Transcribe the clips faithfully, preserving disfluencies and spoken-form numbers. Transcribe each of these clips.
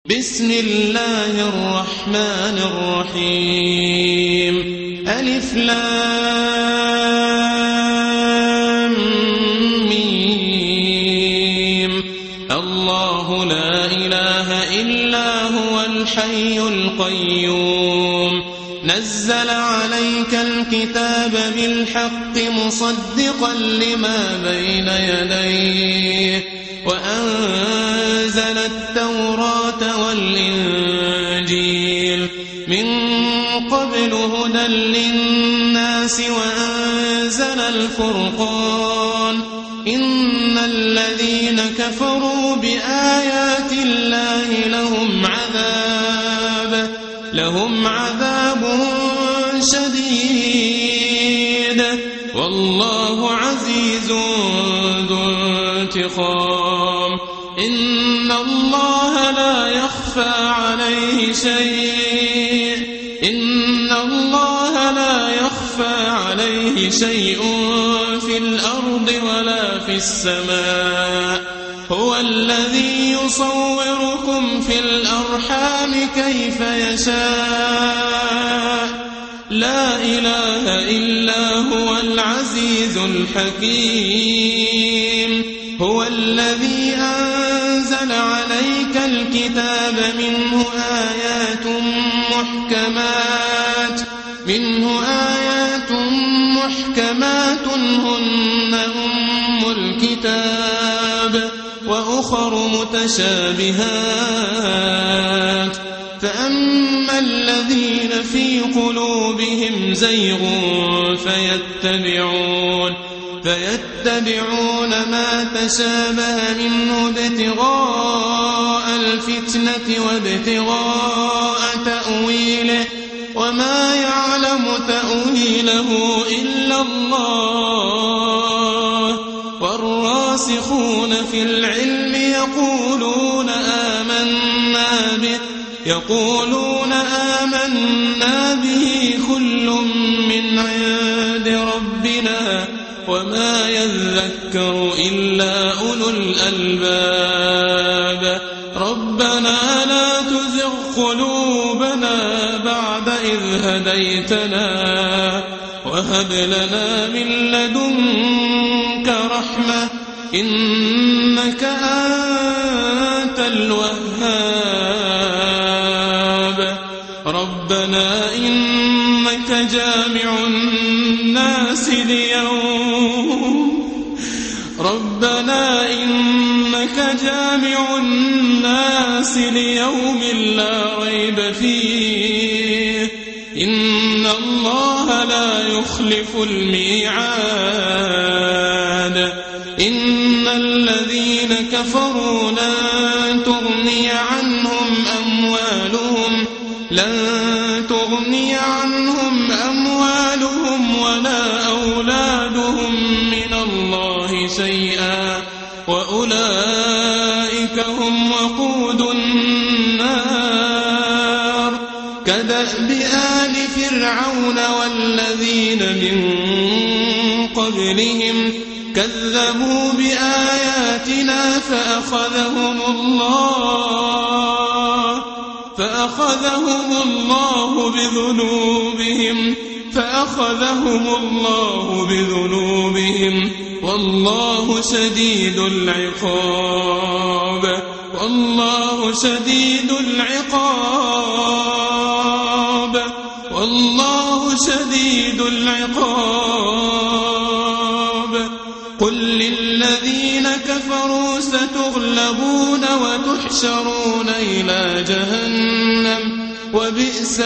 بسم الله الرحمن الرحيم ألف لام ميم الله لا إله إلا هو الحي القيوم نزل عليك الكتاب بالحق مصدقا لما بين يديه وأنزل التوراة والإنجيل من قبل هدى للناس وأنزل الفرقان إن الذين كفروا بآيات الله لهم عذاب لهم عذاب شديد والله عزيز ذو انتقام إن الله لا يخفى عليه شيء إن الله لا يخفى عليه شيء في الأرض ولا في السماء هو الذي يصوركم في الأرحام كيف يشاء لا إله إلا هو العزيز الحكيم هو الذي أنزل عليك الكتاب منه آيات محكمات منه آيات محكمات هن أم الكتاب وأخر متشابهات فأما الذين في قلوبهم زيغ فيتبعون فيتبعون ما تشابه منه ابتغاء الفتنة وابتغاء تأويله وما يعلم تأويله إلا الله والراسخون في العلم يقولون آمنا به يقولون آمنا به كل من عند ربنا وما يذكر إلا أولو الألباب ربنا لا تزغ قلوبنا بعد إذ هديتنا وهب لنا من لدنك رحمة إنك أنت الوهاب ربنا إنك جامع الناس ليوم ربنا إنك جامع الناس ليوم لا ريب فيه إن الله لا يخلف الميعاد إن الذين كفروا لن تغني عنهم أموالهم لن تغني عنهم أموالهم ولا أولادهم من الله شيئا وأولئك هم وقود النار كدأب آل فرعون والذين من قبلهم كذبوا بآياتنا فأخذهم الله فأخذهم الله بذنوبهم فأخذهم الله بذنوبهم والله شديد العقاب والله شديد العقاب والله شديد العقاب قل للذين كفروا ستغلبون وتحشرون إلى جهنم وبئس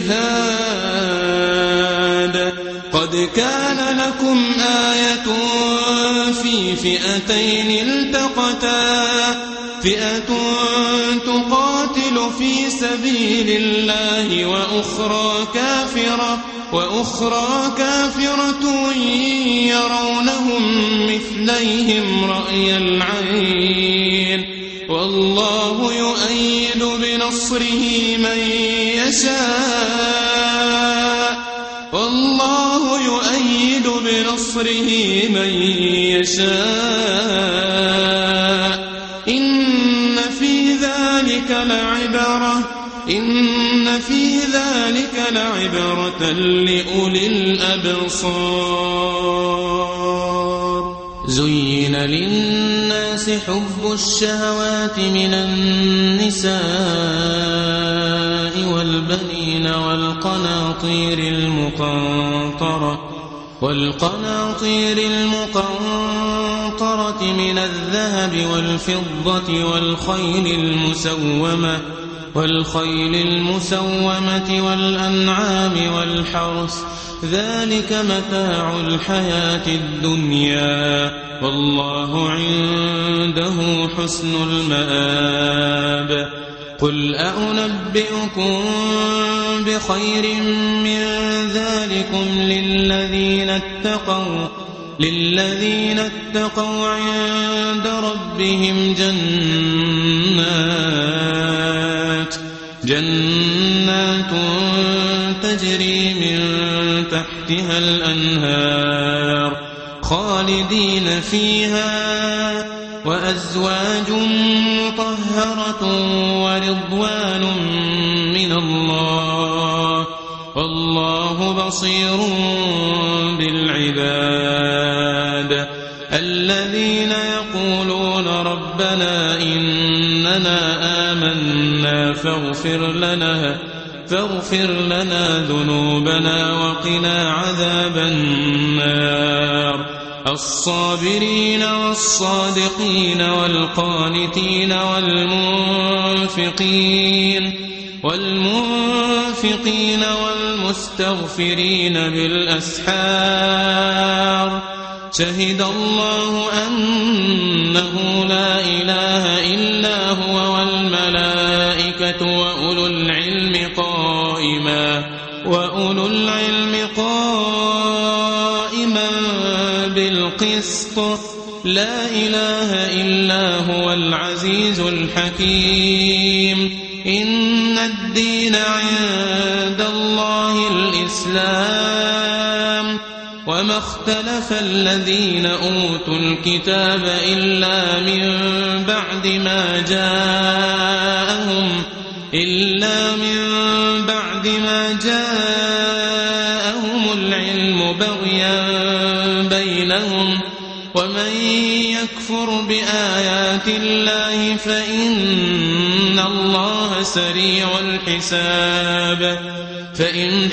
المهاد قد كان لكم آية في فئتين التقتا فئة تقاتل في سبيل الله وأخرى كافرة وأخرى كافرة يرونهم مثليهم رأي العين والله يؤيد بنصره من يشاء والله يؤيد بنصره من يشاء إن في ذلك لعبرة إن في ذلك لعبرة لأولي الأبصار. زين للناس حب الشهوات من النساء والبنين والقناطير المقنطرة والقناطير المقنطرة من الذهب والفضة والخيل المسومة والخيل المسومة والأنعام والحرث ذلك متاع الحياة الدنيا والله عنده حسن المآب. قل أنبئكم بخير من ذلكم للذين اتقوا للذين اتقوا عند ربهم جنات جنات تجري من تحتها الأنهار خالدين فيها وأزواج مطهرة ورضوان من الله والله بصير بالعباد. الذين يقولون ربنا إننا آمنا فاغفر لنا فاغفر لنا ذنوبنا وقنا عذاب النار. الصابرين والصادقين والقانتين والمنفقين والمنفقين والمستغفرين بالأسحار. شهد الله أنه لا إله إلا هو والملائكة وأولو العلم قائما وأولو العلم قائما بالقسط لا إله إلا هو العزيز الحكيم. إن الدين عند الله الإسلام وما اختلف الذين أوتوا الكتاب إلا من بعد ما جاءهم إلا من بعد ما جاءهم العلم بغيا بينهم ومن يكفر بآيات الله فإن الله سريع الحساب. فإن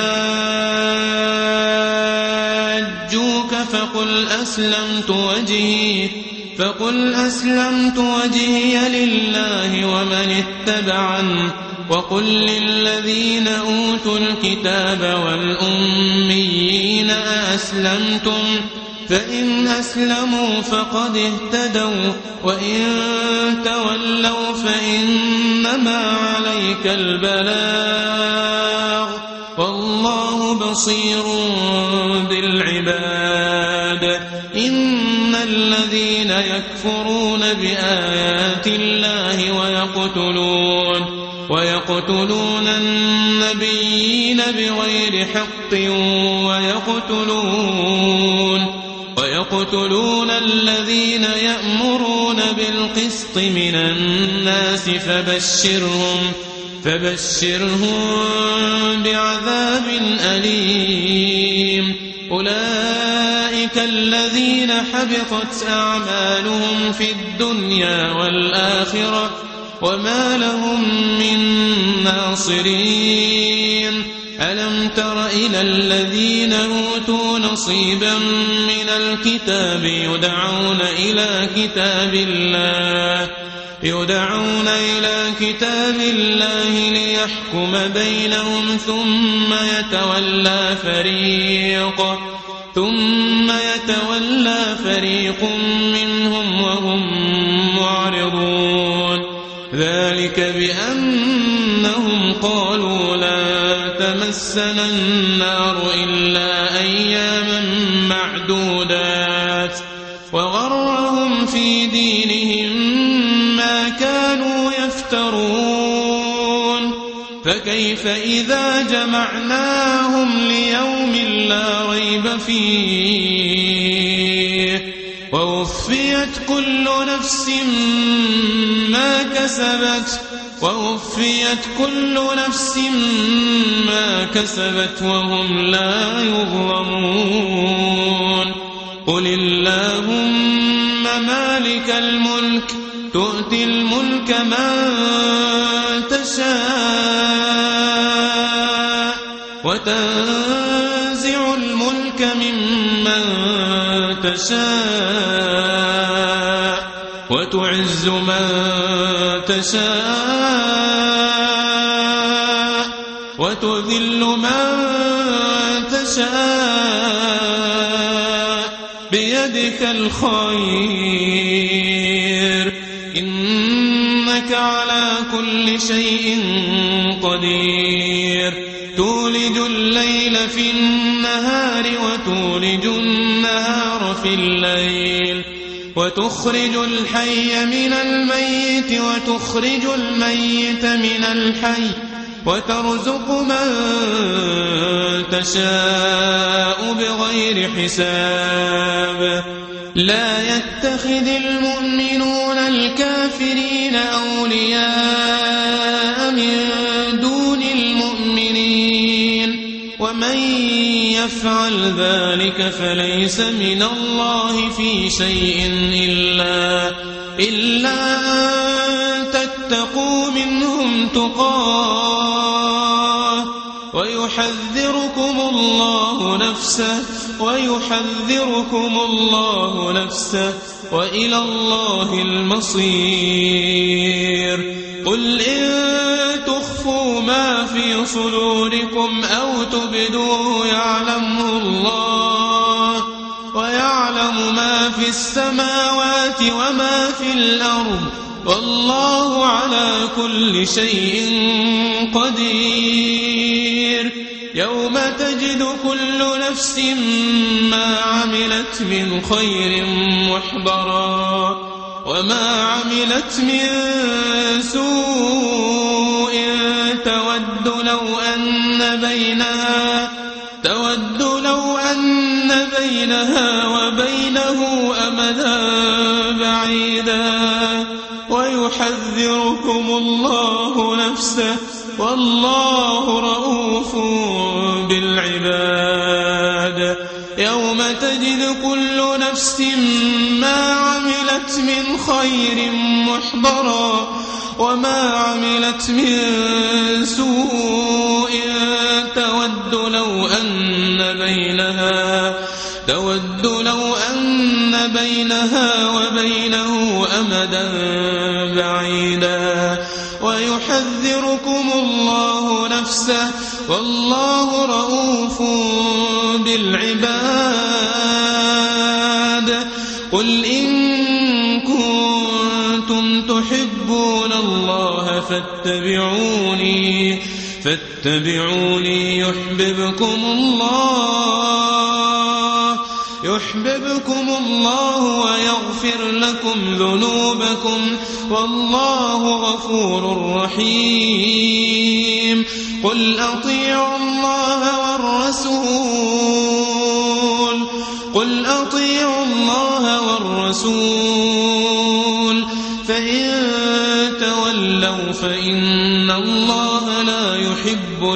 حاجوك فقل أسلمت وجهي فقل أسلمت وجهي لله ومن اتبعني وقل للذين أوتوا الكتاب والأميين أأسلمتم فإن أسلموا فقد اهتدوا وإن تولوا فإنما عليك البلاغ والله بصير بالعباد. إن الذين يكفرون بآيات الله ويقتلون ويقتلون النبيين بغير حق ويقتلون ويقتلون الذين يأمرون بالقسط من الناس فبشرهم فبشرهم بعذاب أليم. أولئك الذين حبطت أعمالهم في الدنيا والآخرة وما لهم من ناصرين. ألم تر إلى الذين أوتوا نصيبا من الكتاب يدعون إلى كتاب الله يدعون إلى كتاب الله ليحكم بينهم ثم يتولى فريق ثم يتولى فريق منهم وهم معرضون. ذلك بأنهم قالوا لا تمسنا النار إلا أياما معدودات وغرهم في دينهم ما كانوا يفترون. فكيف إذا جمعناهم ليوم لا ريب فيه ووفيت كل نفس ما كسبت ووفيت كل نفس ما كسبت وهم لا يظلمون قل اللهم مالك الملك تؤتي الملك من تشاء وتنزع الملك ممن تشاء وتعز من تشاء وتذل من تشاء بيدك الخير إنك على كل شيء قدير تولج الليل في النهار وتولج النهار في الليل وتخرج الحي من الميت وتخرج الميت من الحي وترزق من تشاء بغير حساب لا يتخذ المؤمنون الكافرين أولياء من دون المؤمنين ومن يفعل ذلك فليس من الله في شيء إلا, إلا أن تتقوا منهم تقاه ويحذركم الله نفسه ويحذركم الله نفسه وإلى الله المصير قل إن تخفوا ما في صدوركم أو تبدوه يعلمه الله ويعلم ما في السماوات وما في الأرض والله على كل شيء قدير يوم تجد كل نفس ما عملت من خير محضرا وما عملت من سوء تود لو أن بينها تود لو أن بينها وبينه أمدا بعيدا ويحذركم الله نفسه والله رؤوف بالعباد يوم تجد كل نفس ما عملت من خير محضرا وما عملت من سوء تود لو أن بينها تود لو أن بينها وبينه أمدا بعيدا ويحذركم الله نفسه والله رؤوف بالعباد قل إن كنتم تحبون الله فاتبعوني فاتبعوني يحببكم الله يحببكم الله ويغفر لكم ذنوبكم والله غفور رحيم قل أطيعوا الله والرسول قل أطيعوا الله والرسول فإن تولوا فإن الله لا يحب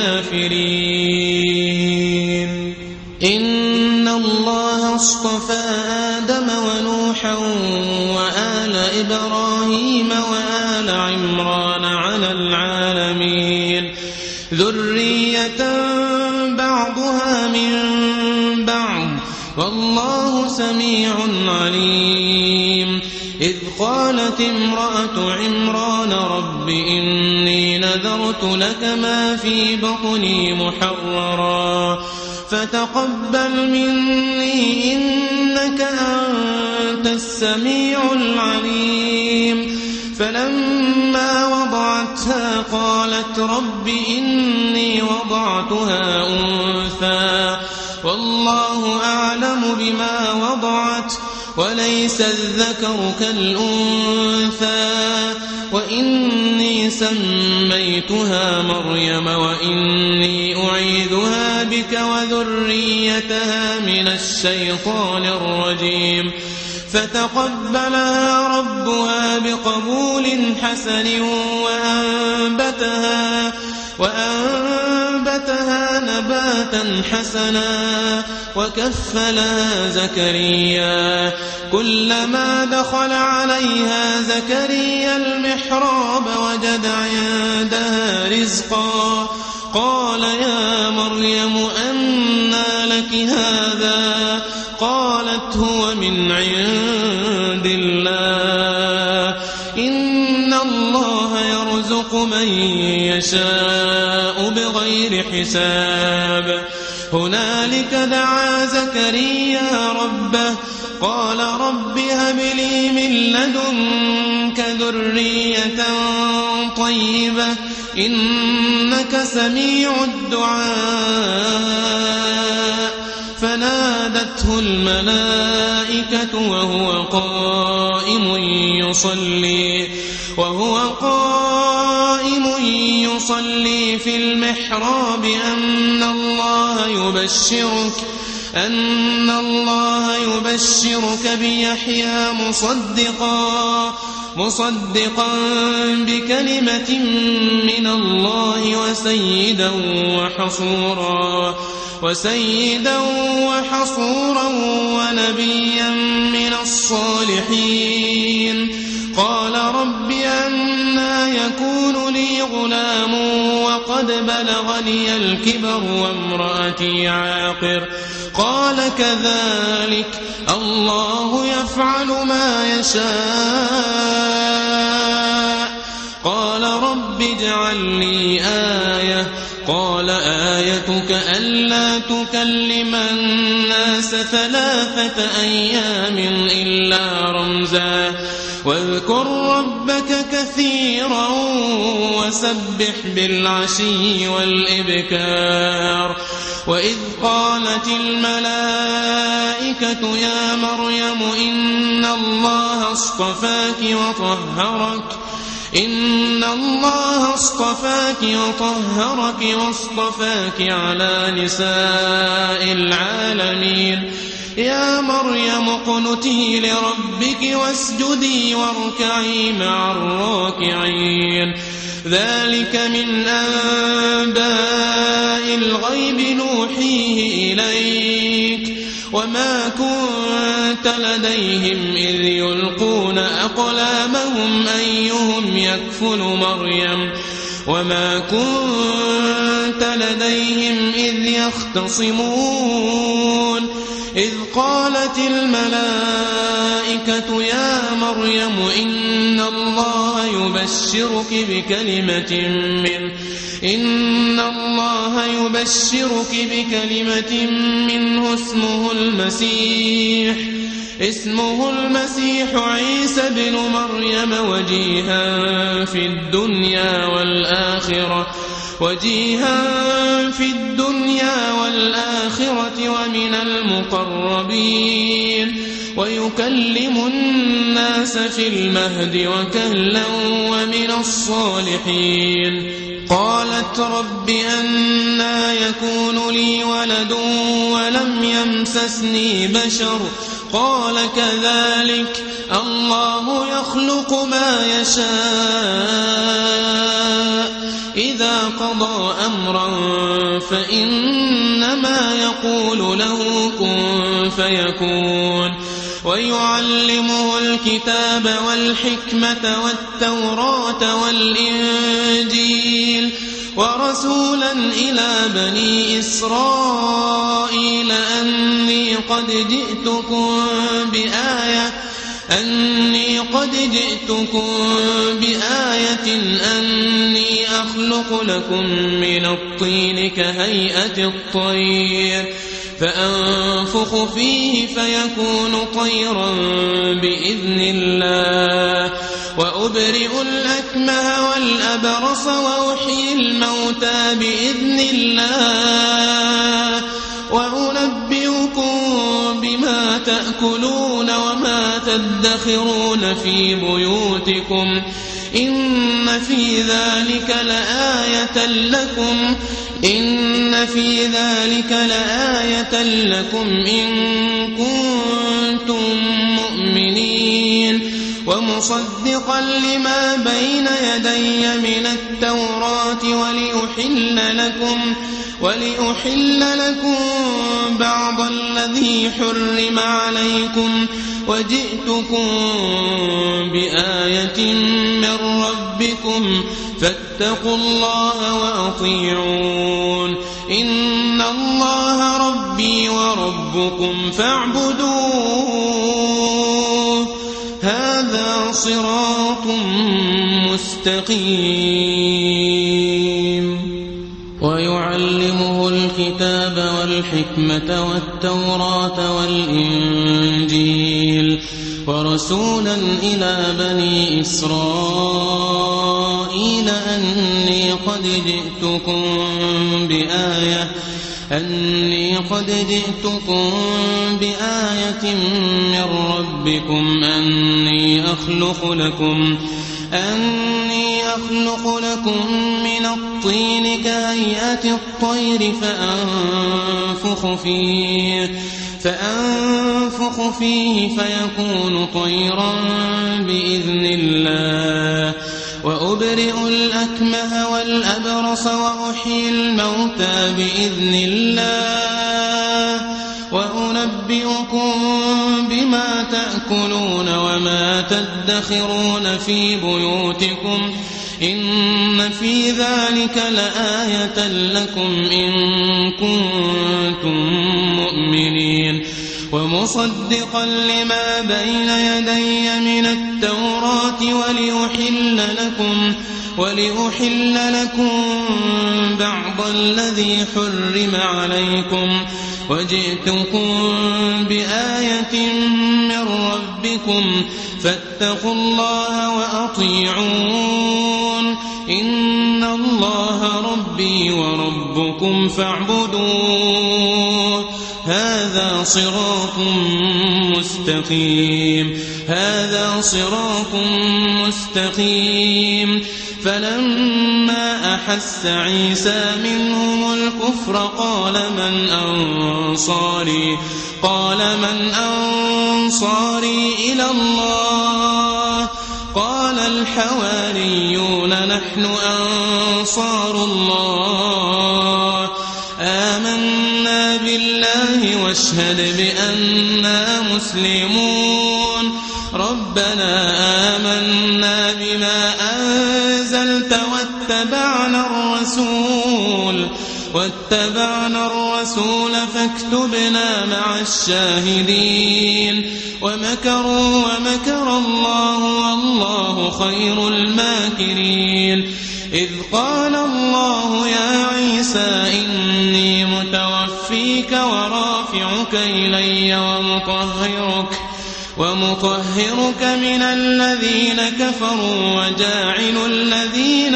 الكافرين إن الله اصطفى آدم ونوحا وآل إبراهيم وآل عمران على العالمين ذرية بعضها من بعض والله سميع عليم إذ قالت امرأة عمران رب إني نذرت لك ما في بطني محررا فتقبل مني إنك أنت السميع العليم فلما وضعتها قالت رب إني وضعتها أنثى والله أعلم بما وضعت وليس الذكر كالأنثى وإني سميتها مريم وإني أعيذها بك وذريتها من الشيطان الرجيم فتقبلها ربها بقبول حسن وأنبتها, وأنبتها نباتا حسنا وكفلها زكريا. كلما دخل عليها زكريا المحراب وجد عندها رزقا قال يا مريم أنى لك هذا؟ قالت هو من عند الله إن الله يرزق من يشاء بغير حساب. هنالك دعا زكريا ربه قال رب هب لي من لدنك ذرية طيبة إنك سميع الدعاء. فنادته الملائكة وهو قائم يصلي وهو قائم يصلي في المحراب أن الله يبشرك أن الله يبشرك بيحيى مصدقا مصدقا بكلمة من الله وسيدا وحصورا وسيدا وحصورا ونبيا من الصالحين. قال رب أنى يكون لي غلام وقد بلغني الكبر وامرأتي عاقر؟ قال كذلك الله يفعل ما يشاء. قال رب اجعل لي آية. قال آيتك ألا تكلم الناس ثلاثة أيام إلا رمزا واذكر ربك كثيرا وسبح بالعشي والإبكار. وإذ قالت الملائكة يا مريم إن الله اصطفاك وطهرك إن الله اصطفاك وطهرك واصطفاك على نساء العالمين. يا مريم اقنتي لربك واسجدي واركعي مع الراكعين. ذلك من أنباء الغيب نوحيه إليك وما كنت لديهم إذ يلقون أقلامهم أيهم يكفل مريم وما كنت لديهم إذ يختصمون. إذ قالت الملائكة يا مريم إن الله يبشرك بكلمة منه إن الله يبشرك بكلمة منه اسمه المسيح اسمه المسيح عيسى بن مريم وجيها في الدنيا والآخرة وجيها في الدنيا والآخرة ومن المقربين ويكلم الناس في المهد وكهلا ومن الصالحين. قالت رب أنى يكون لي ولد ولم يمسسني بشر؟ قال كذلك الله يخلق ما يشاء إذا قضى أمرا فإنما يقول له كن فيكون. ويعلمه الكتاب والحكمة والتوراة والإنجيل ورسولا إلى بني إسرائيل أني قد جئتكم بآية أني قد جئتكم بآية أني أخلق لكم من الطين كهيئة الطير فأنفخ فيه فيكون طيرا بإذن الله وأبرئ الأكمه والأبرص وأحيي الموتى بإذن الله وأنبئكم بما تأكلون وما تدخرون في بيوتكم إن في ذلك لآية لكم إن في ذلك لآية لكم إن كنتم مؤمنين. ومصدقا لما بين يدي من التوراة ولأحل لكم, ولأحل لكم بعض الذي حرم عليكم وجئتكم بآية من ربكم فاتقوا الله وأطيعون إن الله ربي وربكم فاعبدوه هذا صراط مستقيم. ويعلمه الكتاب والحكمة والتوراة والإنجيل ورسولا إلى بني إسرائيل أني قد جئتكم بآية أني قد جئتكم بآية من ربكم أني أخلق لكم أني أخلق لكم من الطين كهيئة الطير فأنفخ فيه فأنفخ فيه فيكون طيرا بإذن الله وأبرئ الأكمه والأبرص وأحيي الموتى بإذن الله وأنبئكم بما تأكلون وما تدخرون في بيوتكم إن في ذلك لآية لكم إن كنتم مؤمنين ومصدقا لما بين يدي من التوراة ولأحل لكم ولأحل لكم بعض الذي حرم عليكم وجئتكم بآية من ربكم فاتقوا الله وأطيعون إن الله ربي وربكم فاعبدوه هذا صراط مستقيم هذا صراط مستقيم. فلما أحس عيسى منهم الكفر قال من أنصاري قال من أنصاري إلى الله قال الحواريون نحن أنصار الله آمنا بالله واشهد بأننا مسلمون ربنا آمنا بما أنزلت واتبعنا الرسول واتبعنا الرسول فاكتبنا مع الشاهدين ومكروا ومكر الله والله خير الماكرين. إذ قال الله يا عيسى إني متوفيك ورافعك إلي ومطهرك ومطهرك من الذين كفروا وجاعل الذين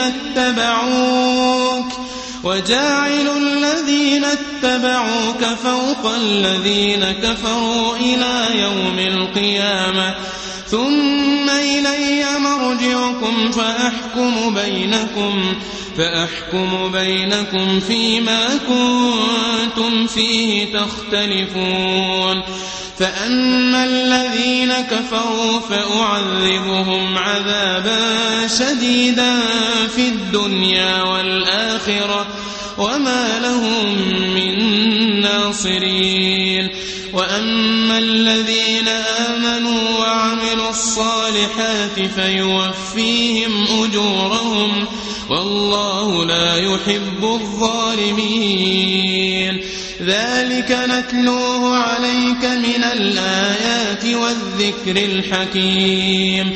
اتبعوك وجاعل الذين اتبعوك فوق الذين كفروا إلى يوم القيامة ثم إلي مرجعكم فأحكم بينكم فأحكم بينكم فيما كنتم فيه تختلفون. فأما الذين كفروا فأعذبهم عذابا شديدا في الدنيا والآخرة وما لهم من ناصرين. وأما الذين آمنوا وعملوا الصالحات فيوفيهم أجورهم والله لا يحب الظالمين. ذلك نتلوه عليك من الآيات والذكر الحكيم.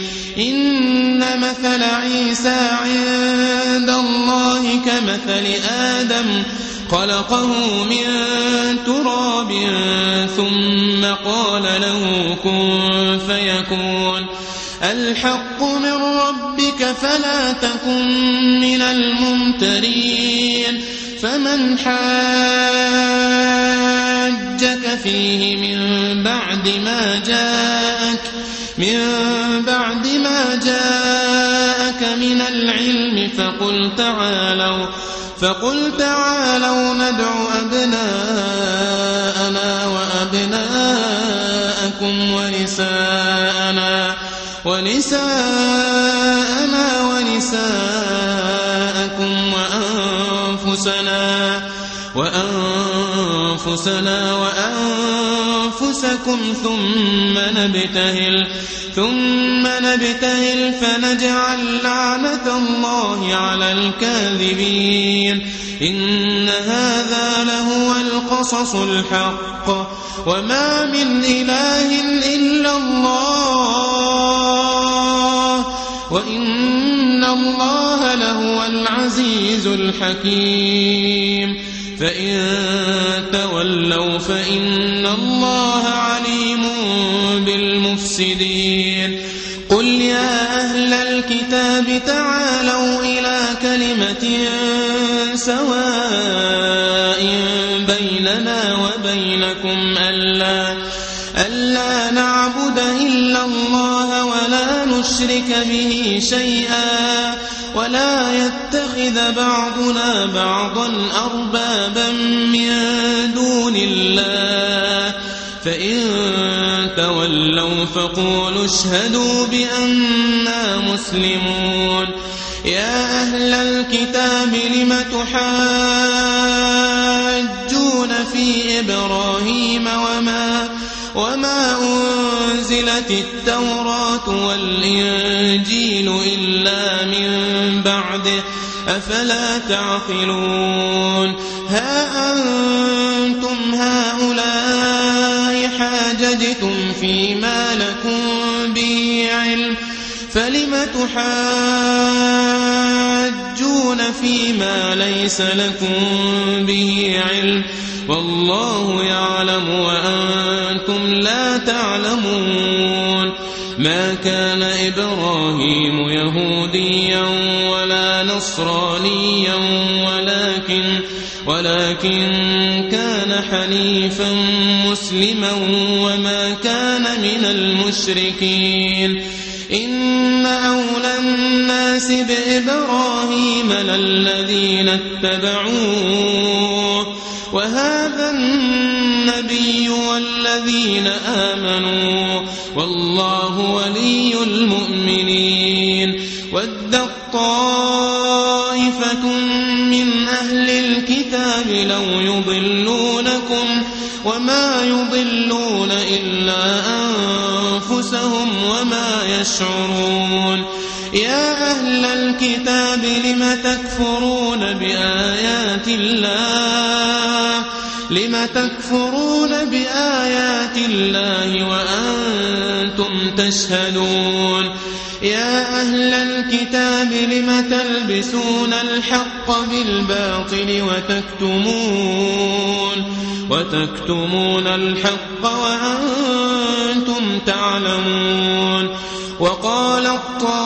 إن مثل عيسى عند الله كمثل آدم خلقه من تراب ثم قال له كن فيكون. الحق من ربك فلا تكن من الممترين. فمن حاجك فيه من بعد ما جاءك من بعد ما جاءك من العلم فقل تعالوا فقل تعالوا ندع أبناءنا وأبناءكم ونساءنا ونساءنا ونساءكم وأنفسنا وأنفسنا وأنفسكم ثم نبتهل ثم نبتهل فنجعل لعنة الله على الكاذبين إن هذا لهو القصص الحق وما من إله إلا الله وإن الله لهو العزيز الحكيم فإن تولوا فإن الله عليم بالمفسدين قل يا أهل الكتاب تعالوا إلى كلمة سواء بيننا وبينكم ألا, ألا نعبد إلا الله ولا نشرك به شيئا ولا يتخذ بعضنا بعضا أربابا من دون الله فإن تولوا فقولوا اشهدوا بأننا مسلمون يا أهل الكتاب لم تحاجون في إبراهيم وما, وما أنزلت التوراة والإنجيل إلا من بعده أفلا تعقلون ها أنتم هؤلاء حاججتم فيما لكم به علم فلم تحاجون فيما ليس لكم به علم والله يعلم وأنتم لا تعلمون ما كان إبراهيم يهوديا ولا نصرانيا ولكن, ولكن كان حنيفا مسلما وما كان من المشركين إن أولى الناس بإبراهيم للذين اتبعوه وهذا النبي والذين آمنوا والله ولي المؤمنين ود طائفة من أهل الكتاب لو يضلونكم وما يضلون إلا أنفسهم وما يشعرون يا أهل الكتاب لم تكفرون بآيات الله لم تكفرون بآيات الله وأنتم تشهدون يا أهل الكتاب لم تلبسون الحق بالباطل وتكتمون وتكتمون الحق وأنتم تعلمون وقالت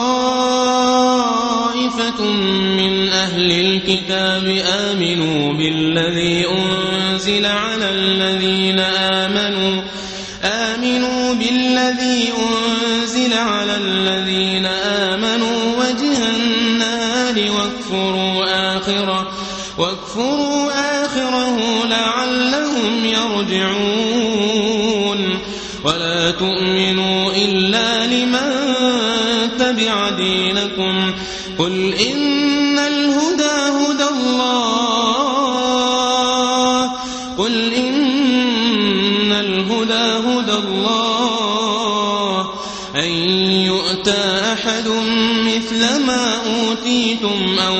طائفة من أهل الكتاب آمنوا بالذي أنزل على الذين آمنوا آمنوا بالذي أنزل على الذين آمنوا وجه النهار واكفروا آخره واكفروا آخره لعلهم يرجعون ولا تؤمنوا إلا لمن تبع دينكم قل إن الهدى هدى الله قل إن الهدى هدى الله أن يؤتى أحد مثل ما أوتيتم أو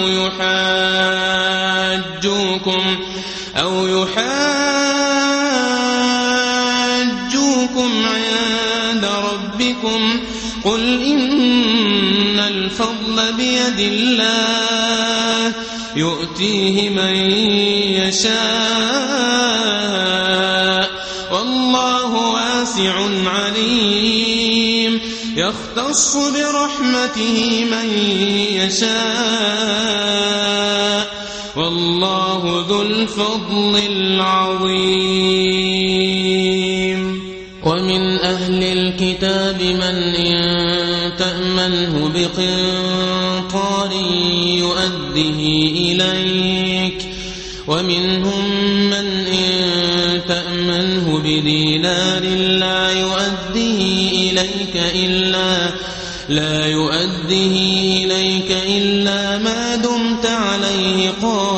يحاجوكم أو يحاجوكم عند ربكم قل إن الفضل بيد الله يؤتيه من يشاء والله واسع عليم يختص برحمته من يشاء والله ذو الفضل العظيم ومن أهل الكتاب من إن تأمنه بقنطار يؤده إليك ومنهم من إن تأمنه بدينار لا يؤده إليك إلا لا يؤديه إليك إلا ما دمت عليه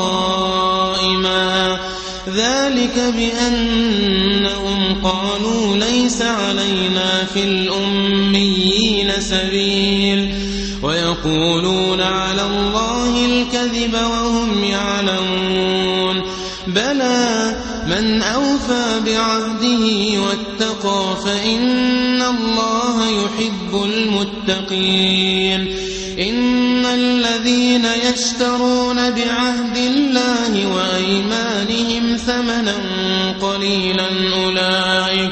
قائما ذلك بأنهم قالوا ليس علينا في الأميين سبيل ويقولون على الله الكذب وهم يعلمون بلى من أوفى بعهده واتقى فإن الله يحب المتقين إن الذين يشترون بعهد الله وأيمانهم ثمنا قليلا أولئك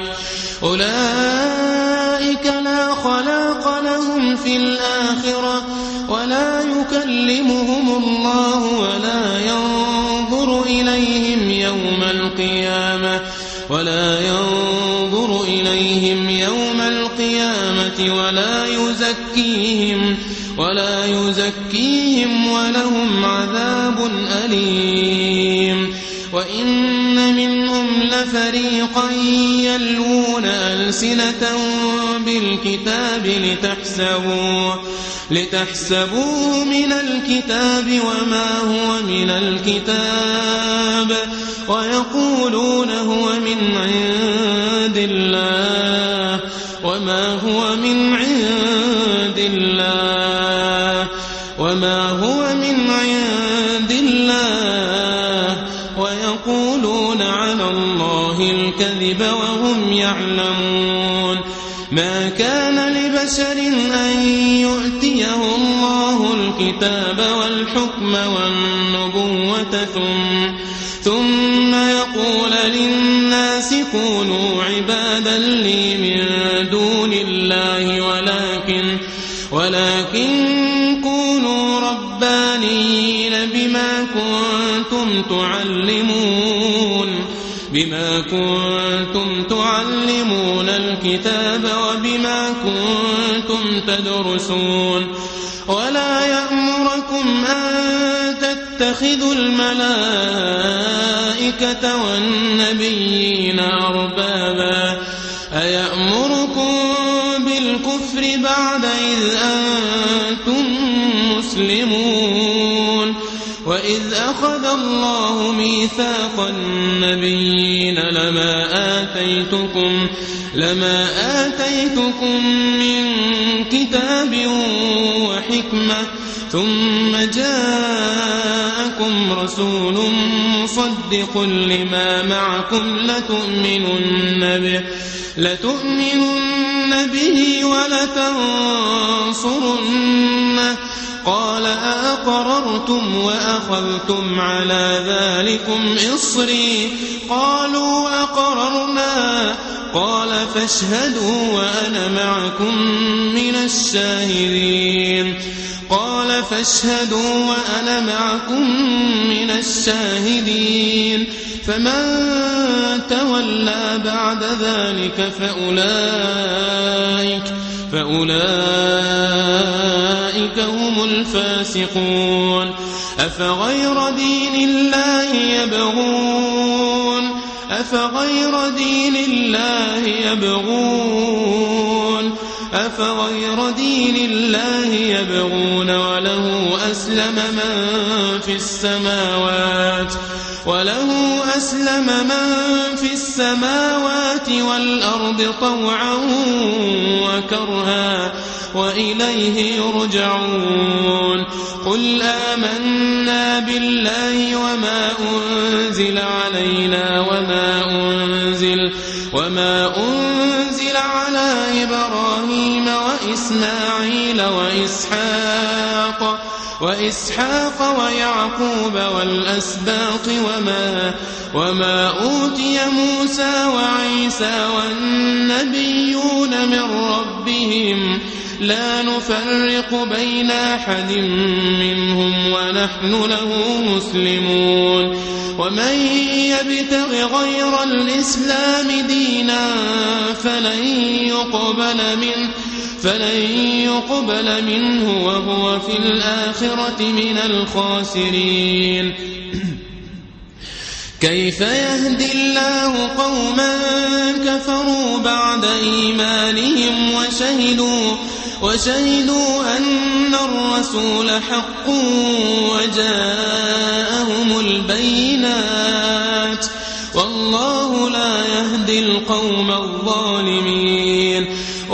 أولئك لا خلاق لهم في الآخرة ولا يكلمهم الله ولا ينظر إليهم يوم القيامة ولا ينظر إليهم يوم القيامة ولا يزكيهم ولا يزكيهم ولهم عذاب أليم وإن منهم لفريقا يلوون ألسنة بالكتاب لتحسبوه لتحسبوه من الكتاب وما هو من الكتاب ويقولون هو من عند الله وما هو من عند الله وما هو من عند الله ويقولون على الله الكذب وهم يعلمون ما كان لبشر أن يؤتيه الله الكتاب والحكم والنبوة ثم ثم يقول للناس كونوا عبادا لي من دون الله ولكن ولكن كونوا ربانيين بما كنتم تعلمون بما كنتم تعلمون الكتاب وبما كنتم تدرسون ولا يأمركم أن تتخذوا الملائكة والنبيين أربابا أيأمركم بالكفر بعد إذ أنتم مسلمون وإذ أخذ الله ميثاق النبيين لما آتيتكم لما آتيتكم من كتاب وحكمة ثم جاءكم رسول مصدق لما معكم لتؤمنن به لتؤمنن به ولتنصرنه قال أأقررتم وأخذتم على ذلكم إصري قالوا أقررنا قال فاشهدوا وأنا معكم من الشاهدين قال فاشهدوا وأنا معكم من الشاهدين فمن تولى بعد ذلك فأولئك فأولئك هم الفاسقون أفغير دين الله يبغون أفغير دين الله يبغون أفغير دين الله يبغون وله أسلم من في السماوات وله أسلم من في السماوات والأرض طوعا وكرها وإليه يرجعون قل آمنا بالله وما أنزل علينا وما أنزل وما أنزل على إبراهيم وإسماعيل وإسحاق وإسحاق ويعقوب والأسباط وما وما أوتي موسى وعيسى والنبيون من ربهم لا نفرق بين أحد منهم ونحن له مسلمون ومن يبتغ غير الإسلام دينا فلن يقبل منه فلن يقبل منه وهو في الآخرة من الخاسرين كيف يهدي الله قوما كفروا بعد إيمانهم وشهدوا وشهدوا أن الرسول حق وجاءهم البينات والله لا يهدي القوم الظالمين.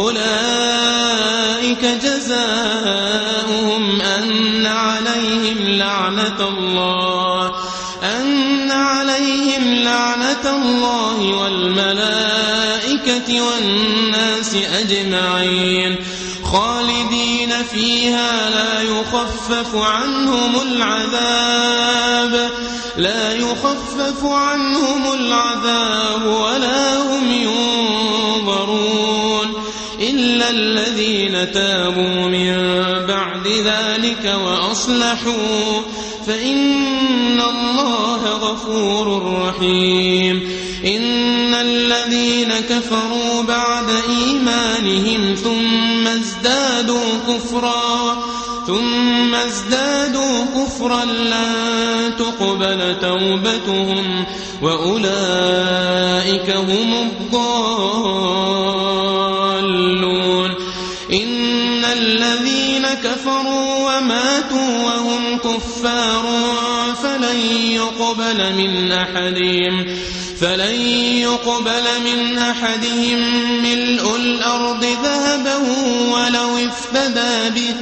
أولئك جزاؤهم أن عليهم لعنة الله أن عليهم لعنة الله والملائكة والناس أجمعين خالدين فيها لا يخفف عنهم العذاب لا يخفف عنهم العذاب ولا هم ينظرون إلا الذين تابوا من بعد ذلك وأصلحوا فإن الله غفور رحيم. إن الذين كفروا بعد إيمانهم ثم ازدادوا كفرا ثم ازدادوا كفرا لن تقبل توبتهم وأولئك هم الضالون. إن الذين كفروا وماتوا وهم كفار فلن يقبل من أحدهم فلن يقبل من أحدهم ملء الأرض ذهبا ولو افتدى به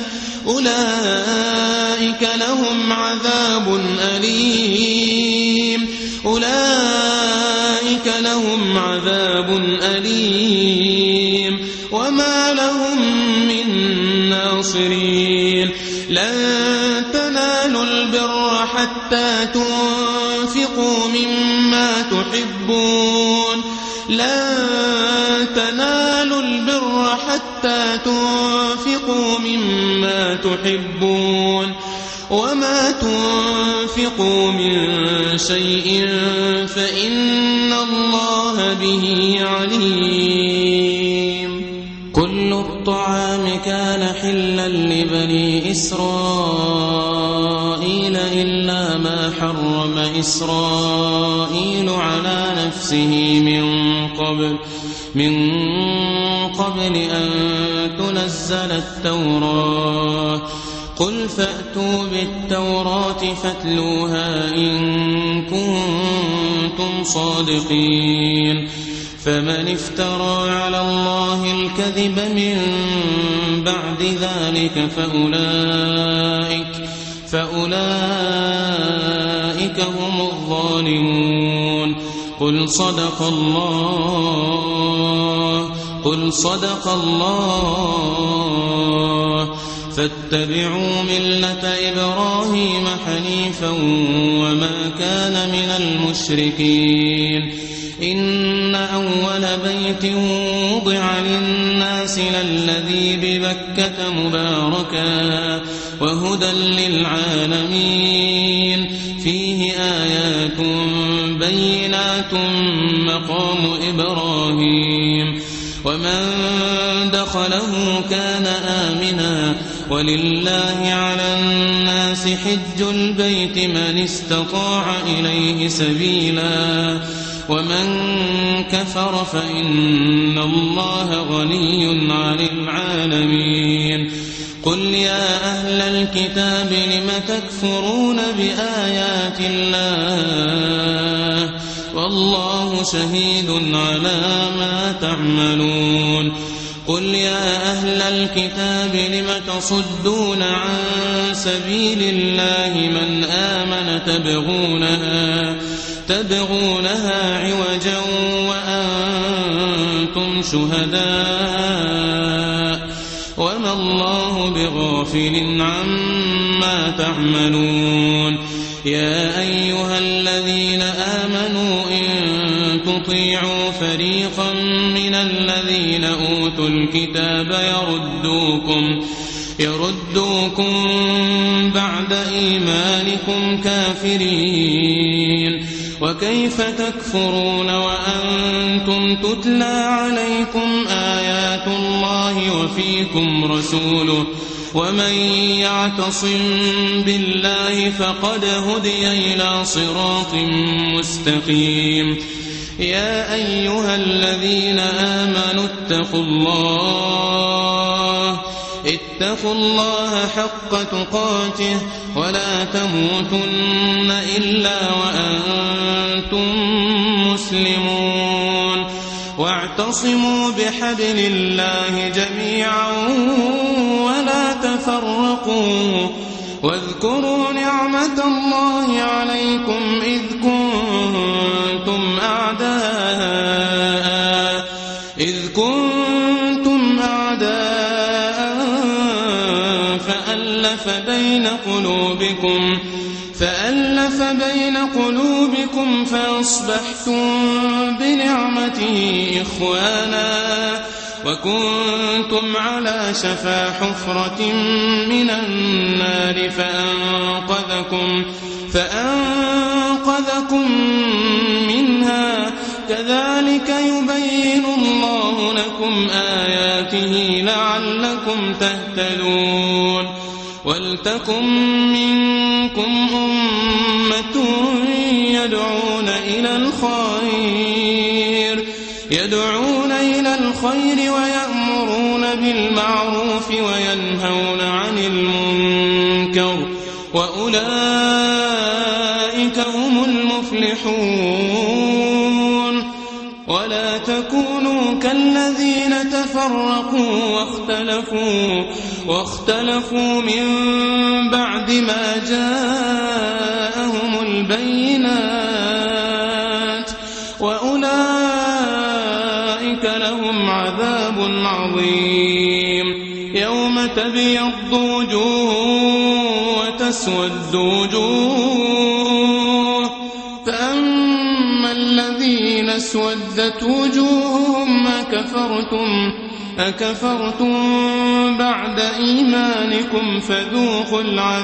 أولئك لهم عذاب أليم أولئك لهم عذاب أليم وما لهم من ناصرين. لن تنالوا البر حتى تنفقوا مما تحبون لن تنالوا البر حتى تنفقوا مما تحبون وما تنفقوا من شيء فإن الله به عليم. كل الطعام كان حلا لبني إسرائيل إلا ما حرم إسرائيل على نفسه من قبل من قبل أن تنزل التوراة قل فأتوا بالتوراة فاتلوها إن كنتم صادقين. فمن افترى على الله الكذب من بعد ذلك فأولئك فأولئك هم الظالمون. قل صدق الله قل صدق الله فاتبعوا ملة إبراهيم حنيفا وما كان من المشركين. إن أول بيت وضع للناس للذي ببكة مباركا وهدى للعالمين فيه آيات بينات مقام إبراهيم ومن دخله كان آمنا ولله على الناس حج البيت من استطاع إليه سبيلا ومن كفر فإن الله غني عن العالمين. قل يا أهل الكتاب لم تكفرون بآيات الله والله شهيد على ما تعملون. قل يا أهل الكتاب لم تصدون عن سبيل الله من آمن تبغونها تبغونها عوجا وأنتم شهداء وما الله بغافل عما تعملون. يا أيها الذين آمنوا إن تطيعوا فريقا من الذين أوتوا الكتاب يردوكم يردوكم بعد إيمانكم كافرين وكيف تكفرون وأنتم تتلى عليكم آيات الله وفيكم رسوله ومن يعتصم بالله فقد هدي إلى صراط مستقيم. يا أيها الذين آمنوا اتقوا الله اتقوا الله حق تقاته ولا تموتن إلا وأنتم مسلمون واعتصموا بحبل الله جميعا ولا تفرقوا واذكروا نعمة الله عليكم إذ كنتم أعداء إذ كنتم أعداء فألف بين قلوبكم فألف بين قلوبكم فأصبحتم بنعمته إخوانا وكنتم على شفا حفرة من النار فأنقذكم فأنقذكم منها كذلك يبين الله لكم آياته لعلكم تهتدون ولتكن منكم أمة يدعون إلى الخير يدعون إلى الخير ويأمرون بالمعروف وينهون عن المنكر وأولئك هم المفلحون ولا تكونوا كالذين تفرقوا واختلفوا واختلفوا من بعد ما جاءهم البينات وأولئك لهم عذاب عظيم يوم تبيض وجوه وتسود وجوه فأما الذين اسودت وجوههم أكفرتم أكفرتم بعد إيمانكم فذوقوا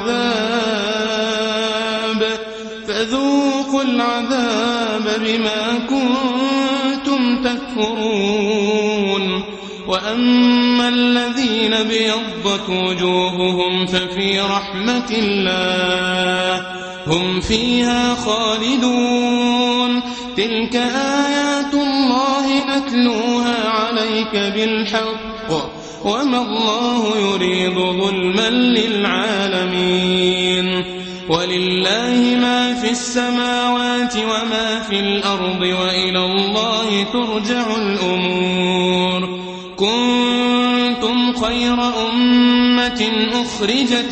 العذاب فذوقوا العذاب بما كنتم تكفرون وأما الذين ابيضت وجوههم ففي رحمة الله هم فيها خالدون تلك آيات الله نتلوها عليك بالحق وما الله يريد ظلما للعالمين ولله ما في السماوات وما في الأرض وإلى الله ترجع الأمور كنتم خير أمة أخرجت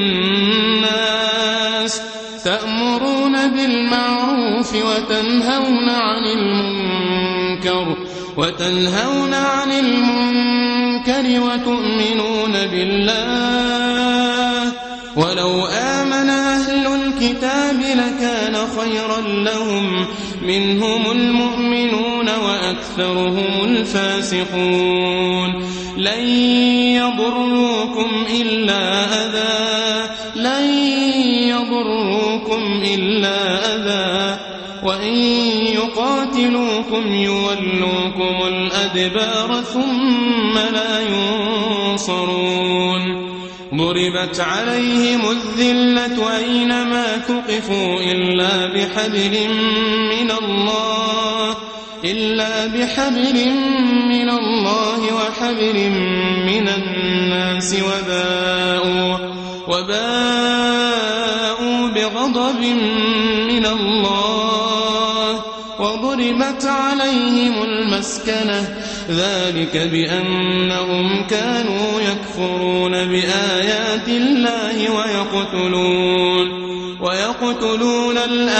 للناس تأمرون بالمعروف وتنهون عن المنكر وتنهون عن المنكر وتؤمنون بالله ولو آمن أهل الكتاب لكان خيرا لهم منهم المؤمنون وأكثرهم الفاسقون لن يضروكم إلا أذى لن يضروكم إلا أذى وإن يقاتلوكم يولوكم الأدبار ثم لا ينصرون ضربت عليهم الذلة أينما تقفوا إلا بحبل من الله إلا بحبل من الله وحبل من الناس وباءوا وباءوا بغضب من الله وضربت عليهم المسكنة ذلك بأنهم كانوا يكفرون بآيات الله ويقتلون ويقتلون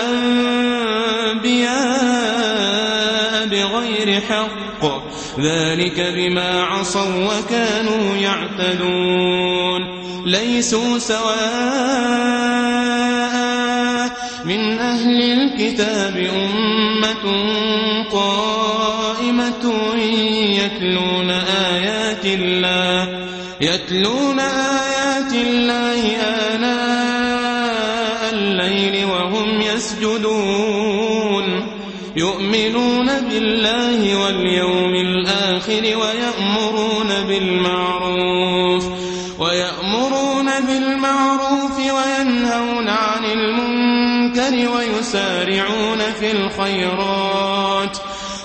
الأنبياء بغير حق ذلك بما عصوا وكانوا يعتدون ليسوا سواء من أهل الكتاب أمة قائمة يتلون آيات الله يتلون آيات الله آناء الليل وهم يسجدون يؤمنون بالله واليوم الآخر ويأمرون بالمعروف ويأمرون بالمعروف وينهون عن المنكر ويسارعون في الخيرات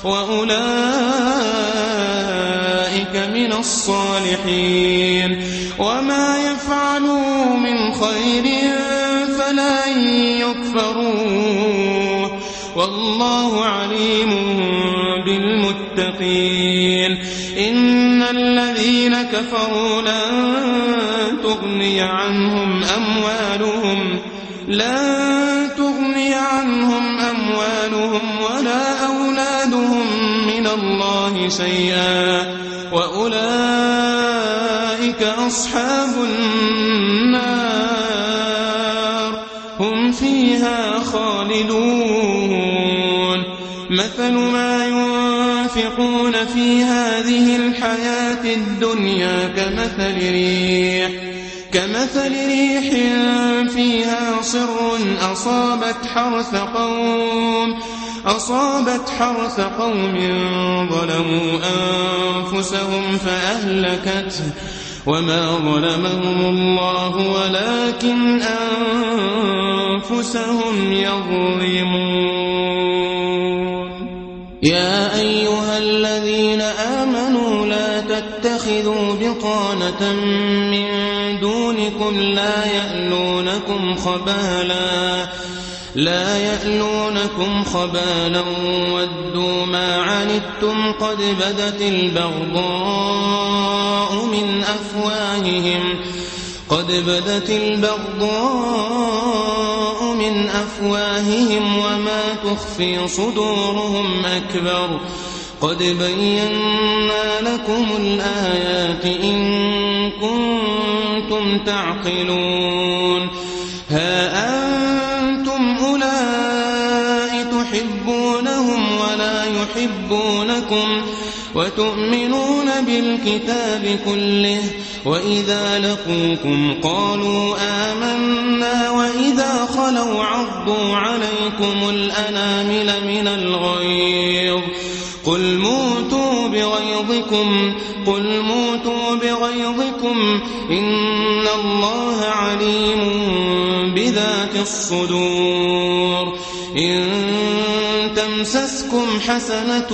وأولئك من الصالحين وما يفعلوا من خير فلن يكفروه والله عليم بالمتقين إن الذين كفروا لن تغني عنهم أموالهم لن تغني عنهم أموالهم ولا أولادهم من الله شيئا وأولئك أصحاب النار هم فيها خالدون مثل ما ينفقون في هذه الحياة الدنيا كمثل ريح كمثل ريح فيها صر أصابت حرث قوم أصابت حرث قوم ظلموا أنفسهم فأهلكته وما ظلمهم الله ولكن أنفسهم يظلمون يا أيها الذين آمنوا لا تتخذوا بطانة من دونكم لا يألونكم خبالا لا يألونكم خبالا ودوا ما عنتم قد بدت البغضاء من أفواههم قد بدت البغضاء من أفواههم وما تخفي صدورهم أكبر قد بينا لكم الآيات إن كنتم تعقلون ها أنتم أولئك تحبونهم ولا يحبونكم وتؤمنون بالكتاب كله وإذا لقوكم قالوا آمنا وإذا خلوا عضوا عليكم الأنامل من الغيظ قل موتوا بغيظكم قل موتوا بغيظكم إن الله عليم بذات الصدور إن تمسسكم حسنة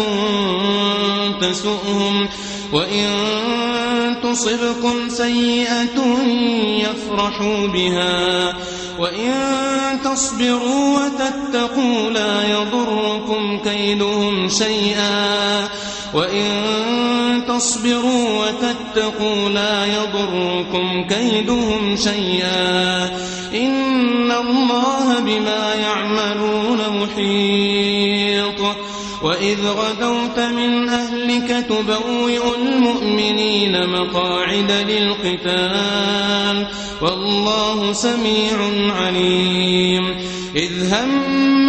تسؤهم وإن تصبكم سيئة يفرحوا بها وإن تصبروا وتتقوا لا يضركم كيدهم شيئا وإن تصبروا وتتقوا لا يضركم كيدهم شيئا إن الله بما يعملون محيط وإذ غدوت من أهلك تبوئ المؤمنين مقاعد للقتال والله سميع عليم إذ هم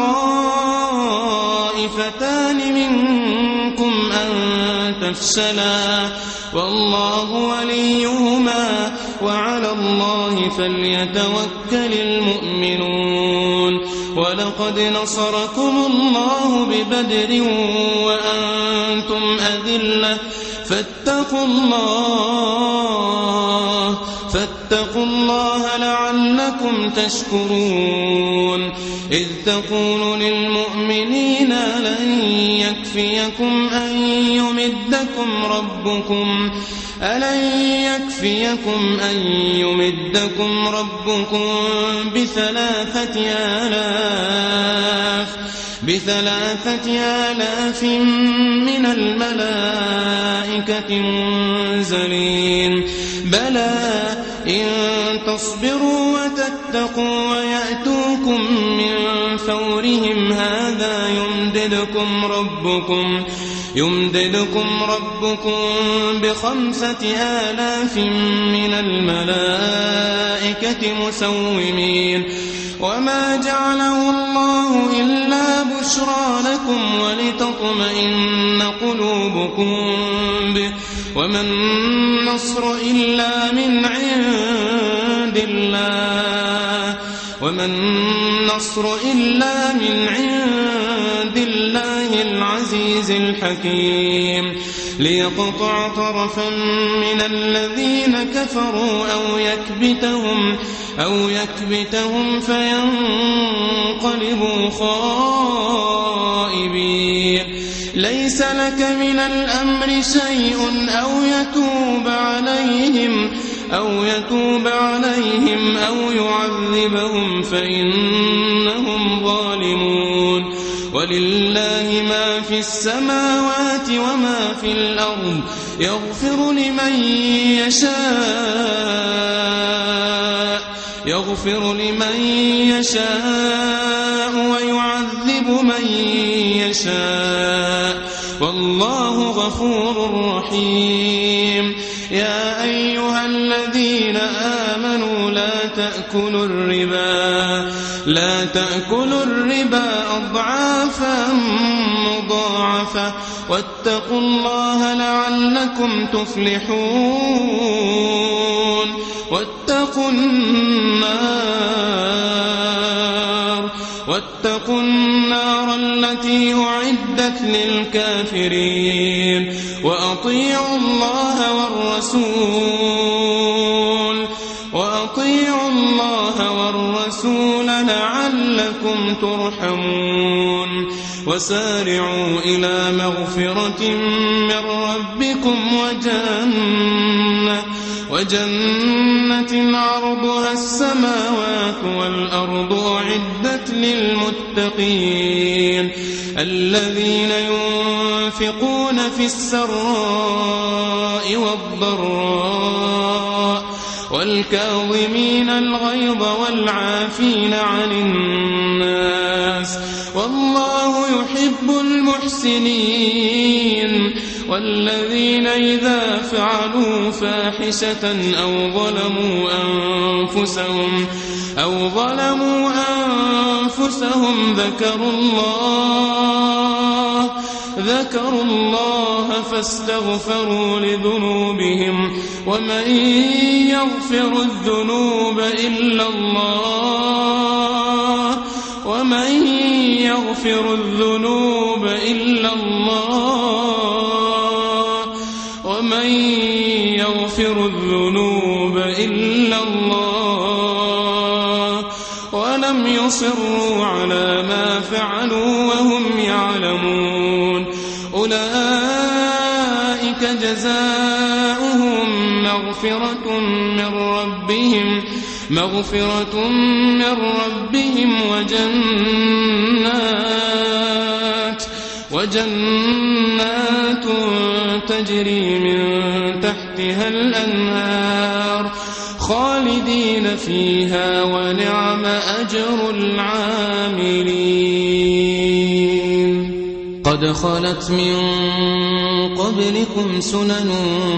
الطائفتان منكم أن تفشلا والله وليهما وعلى الله فليتوكل المؤمنون ولقد نصركم الله ببدر وأنتم أذلة فاتقوا الله فاتقوا الله لعلكم تشكرون إذ تقول للمؤمنين لن يكفيكم أن يمدكم ربكم ألن يكفيكم أن يمدكم ربكم بثلاثة آلاف بثلاثة آلاف من الملائكة منزلين بلى إن تصبروا وتتقوا ويأتوكم من فورهم هذا يمددكم ربكم يمددكم ربكم بخمسة آلاف من الملائكة مسومين وما جعله الله إلا بشرى لكم ولتطمئن قلوبكم به وما النصر إلا من عند الله وما النصر إلا من عند الله العزيز الحكيم ليقطع طرفا من الذين كفروا أو يكبتهم أو يكبتهم فينقلبوا خائبين ليس لك من الأمر شيء أو يتوب عليهم أو يتوب عليهم أو يعذبهم فإنهم ظالمون ولله ما في السماوات وما في الأرض يغفر لمن يشاء يغفر لمن يشاء ويعذب من يشاء والله غفور رحيم يا أيها الذين آمنوا لا تأكلوا الربا لا تأكلوا الربا أضعافا مضاعفة واتقوا الله لعلكم تفلحون واتقوا النار واتقوا النار التي أعدت للكافرين وأطيعوا الله والرسول وأطيعوا الله والرسول لعلكم ترحمون وسارعوا إلى مغفرة من ربكم وجنة وجنة عرضها السماوات والأرض أعدت للمتقين الذين ينفقون في السراء والضراء والكاظمين الغيظ والعافين عن الناس والله يحب المحسنين والذين إذا فعلوا فاحشة أو ظلموا أنفسهم أو ظلموا أنفسهم ذكروا الله ذكروا الله فاستغفروا لذنوبهم ومن يغفر الذنوب إلا الله ومن يغفر الذنوب إلا الله ومن يغفر الذنوب إلا الله ولم يصروا على ما فعلوا وهم يعلمون أولئك جزاؤهم مغفرة من ربهم مغفرة من ربهم وجنات وجنات تجري من تحتها الأنهار خالدين فيها ونعم أجر العاملين قد خلت من قبلكم سنن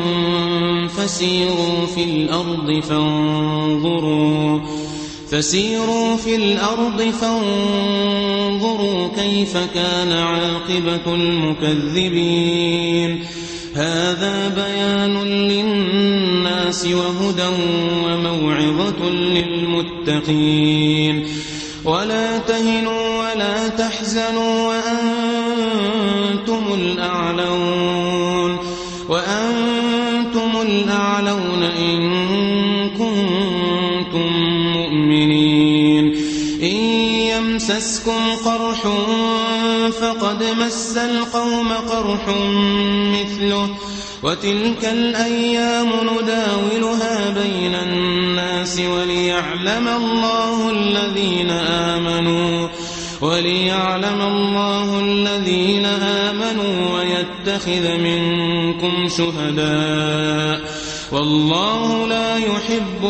فسيروا في الأرض فانظروا فسيروا في الأرض فانظروا كيف كان عاقبة المكذبين هذا بيان للناس وهدى وموعظة للمتقين ولا تهنوا ولا تحزنوا وأنتم الأعلون وأنتم الأعلون إن كنتم مؤمنين إن يمسسكم قرح فقد مس القوم قرح مثله وتلك الأيام نداولها بين الناس وليعلم الله الذين آمنوا وليعلم الله الذين آمنوا ويتخذ منكم شهداء والله لا يحب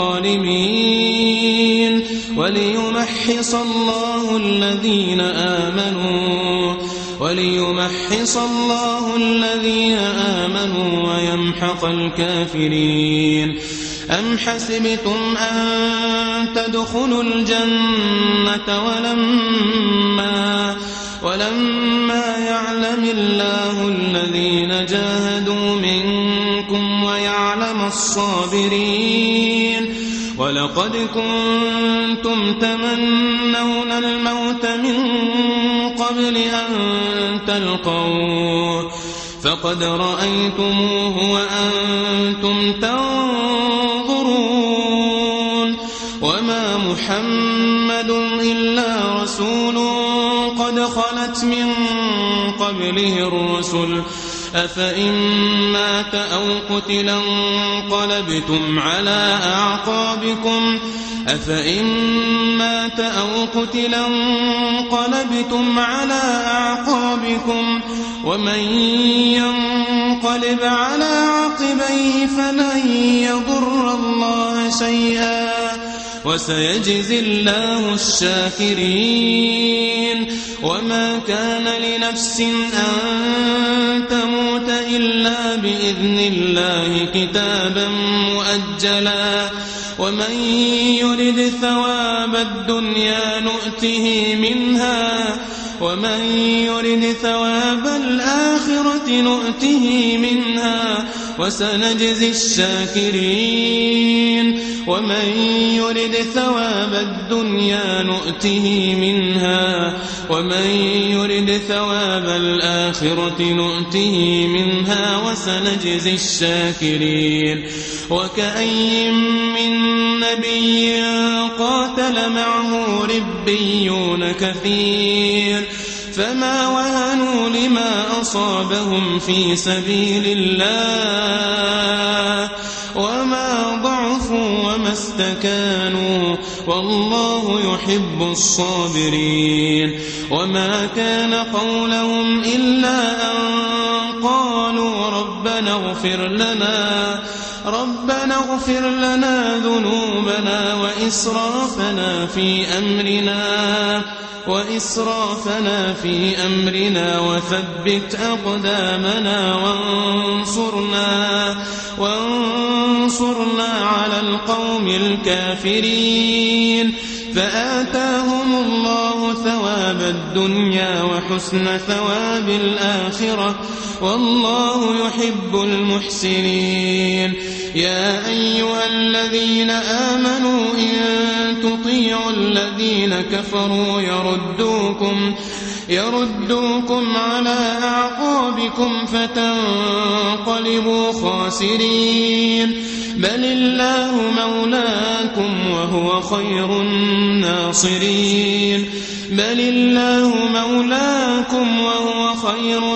الظالمين وليمحص الله الذين آمنوا وليمحص الله الذين آمنوا ويمحق الكافرين أم حسبتم أن تدخلوا الجنة ولما ولما يعلم الله الذين جاهدوا منكم ويعلم الصابرين ولقد كنتم تمنون الموت من قبل أن تلقوه فقد رأيتموه وأنتم تنظرون وما محمد إلا رسول قد خلت من قبله الرسل أفإن مات أو قتل انقلبتم على أعقابكم أفإن مات أو قتل انقلبتم على أعقابكم ومن ينقلب على عقبيه فلن يضر الله شيئا وسيجزي الله الشاكرين وما كان لنفس أن تموت إلا بإذن الله كتابا مؤجلا ومن يرد ثواب الدنيا نؤته منها ومن يرد ثواب الآخرة نؤته منها وسنجزي الشاكرين ومن يرد ثواب الدنيا نؤته منها ومن يرد ثواب الآخرة نؤته منها وسنجزي الشاكرين وكأي من نبي قاتل معه ربيون كثير فما وهنوا لما أصابهم في سبيل الله وما ضعفوا وما استكانوا والله يحب الصابرين وما كان قولهم إلا أن قالوا ربنا اغفر لنا ربنا اغفر لنا ذنوبنا وإسرافنا في أمرنا وإسرافنا في أمرنا وثبت أقدامنا وانصرنا وانصرنا على القوم الكافرين فآتاهم الله ثواب الدنيا وحسن ثواب الآخرة والله يحب المحسنين يا أيها الذين آمنوا إن تطيعوا الذين كفروا يردوكم يردوكم على أعقابكم فتنقلبوا خاسرين بل الله مولاكم وهو خير الناصرين بل الله مولاكم وهو خير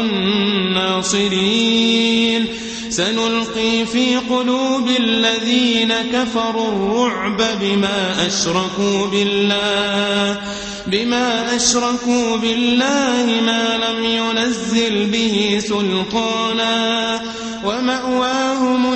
الناصرين سنلقي في قلوب الذين كفروا الرعب بما أشركوا بالله بما أشركوا بالله ما لم ينزل به سلطانا ومأواهم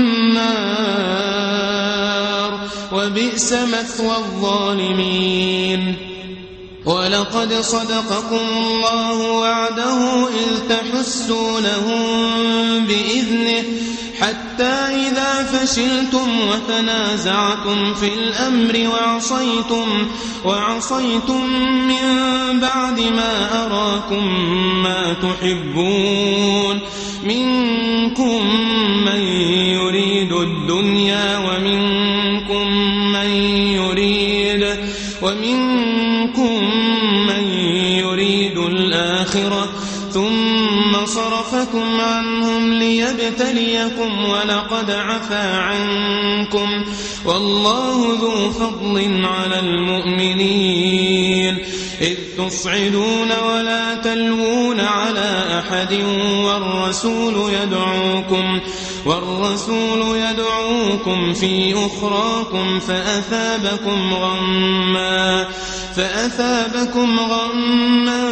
النار وبئس مثوى الظالمين ولقد صدقكم الله وعده إذ تحسونهم بإذنه حتى إذا فشلتم وتنازعتم في الأمر وعصيتم, وعصيتم من بعد ما أراكم ما تحبون منكم من يريد الدنيا ومنكم من يريد ومنكم من يريد الآخرة ثم صرفكم عنهم ليبتليكم ولقد عفا عنكم والله ذو فضل على المؤمنين إذ تصعدون ولا تلوون على أحد والرسول يدعوكم والرسول يدعوكم في أخراكم فأثابكم غما فأثابكم غما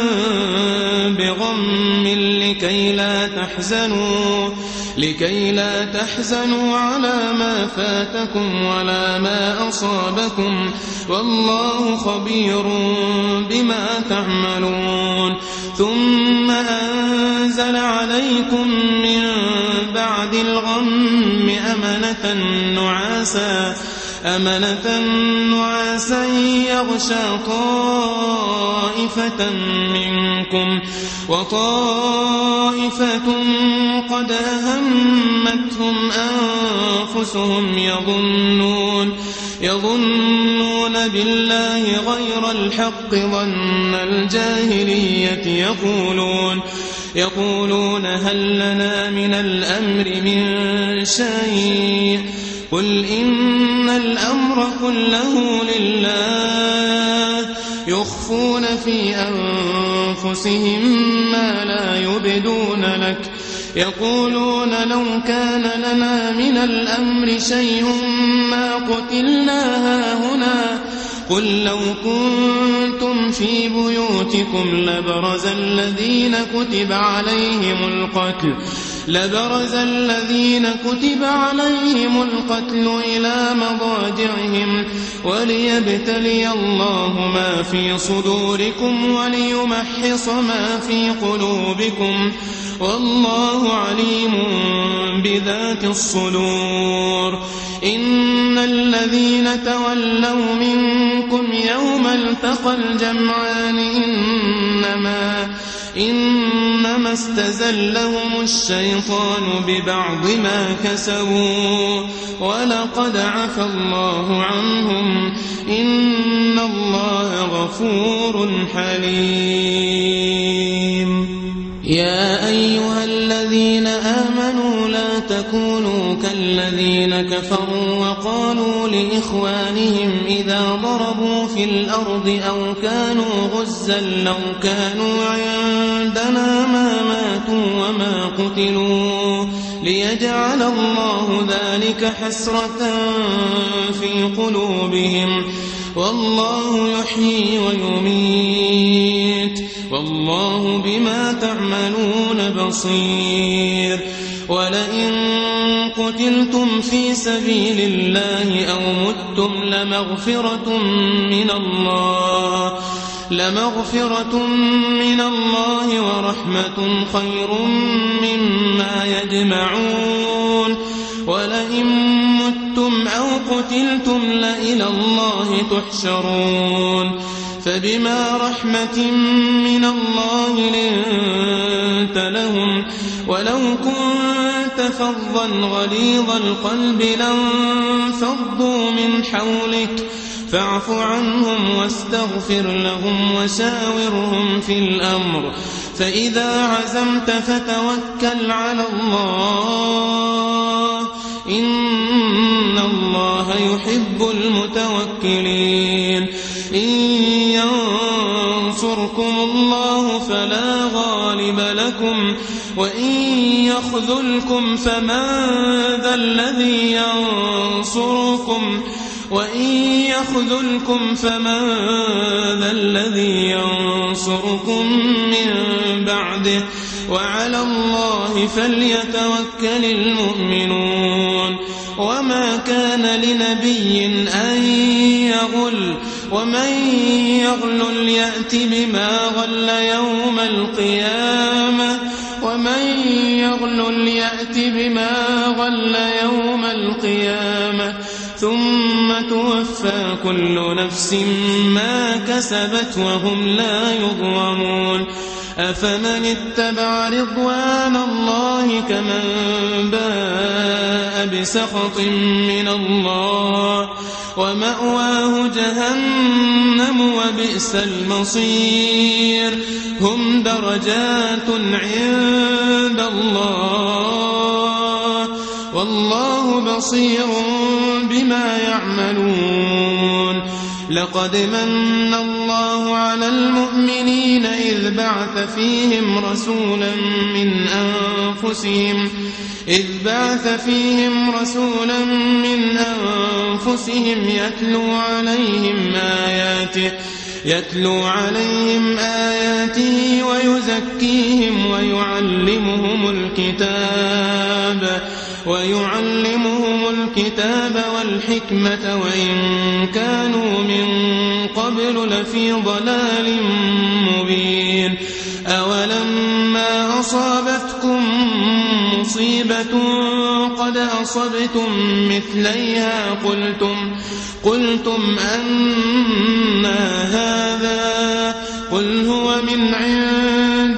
بغم لكي لا تحزنوا لكي لا تحزنوا على ما فاتكم ولا ما أصابكم والله خبير بما تعملون ثم أنزل عليكم من بعد الغم أمنة نعاسا أمنة نعاسا يغشى طائفة منكم وطائفة قد أهمتهم أنفسهم يظنون يظنون بالله غير الحق ظن الجاهلية يقولون يقولون هل لنا من الأمر من شيء قل إن الأمر كله لله يخفون في أنفسهم ما لا يبدون لك يقولون لو كان لنا من الأمر شيء ما قتلنا هاهنا قل لو كنتم في بيوتكم لبرز الذين كتب عليهم القتل لبرز الذين كتب عليهم القتل إلى مضاجعهم وليبتلي الله ما في صدوركم وليمحص ما في قلوبكم والله عليم بذات الصدور. إن الذين تولوا منكم يوم التقى الجمعان إنما إنما استزلهم الشيطان ببعض ما كسبوا ولقد عفى الله عنهم إن الله غفور حليم. يا أيها الذين آمنوا لا تكونوا كالذين كفروا وقالوا لإخوانهم إذا ضربوا في الأرض أو كانوا غزا لو كانوا عندنا ما ماتوا وما قتلوا ليجعل الله ذلك حسرة في قلوبهم والله يحيي ويميت والله بما تعملون بصير. ولئن قتلتم في سبيل الله أو متم لمغفرة من الله لمغفرة من الله ورحمة خير مما يجمعون. ولئن متم أو قتلتم لإلى الله تحشرون. فبما رحمة من الله لنت لهم ولو كنت فظا غليظ القلب لانفضوا من حولك فاعف عنهم واستغفر لهم وشاورهم في الأمر فإذا عزمت فتوكل على الله إن الله يحب المتوكلين. إن ينصركم الله فلا غالب لكم وإن يخذلكم فمن ذا الذي ينصركم وإن يخذلكم فمن ذا الذي ينصركم من بعده وعلى الله فليتوكل المؤمنون. وما كان لنبي أن يغل ومن يغل يأت بما غل يوم القيامة ومن يغل يأت بما غل يوم القيامة ثم توفى كل نفس ما كسبت وهم لا يظلمون. أفمن اتبع رضوان الله كمن باء بسخط من الله ومأواه جهنم وبئس المصير. هم درجات عند الله والله بصير بما يعملون. لقد من الله على المؤمنين إذ بعث فيهم رسولا من أنفسهم إذ بعث فيهم رسولا من أنفسهم يتلو عليهم آياته يتلو عليهم آياته ويزكيهم ويعلمهم الكتاب ويعلمهم الكتاب والحكمة وإن كانوا من قبل لفي ضلال مبين. أولما أصابتكم مصيبة قد أصبتم مثليها قلتم قلتم أنى هذا قل هو من عند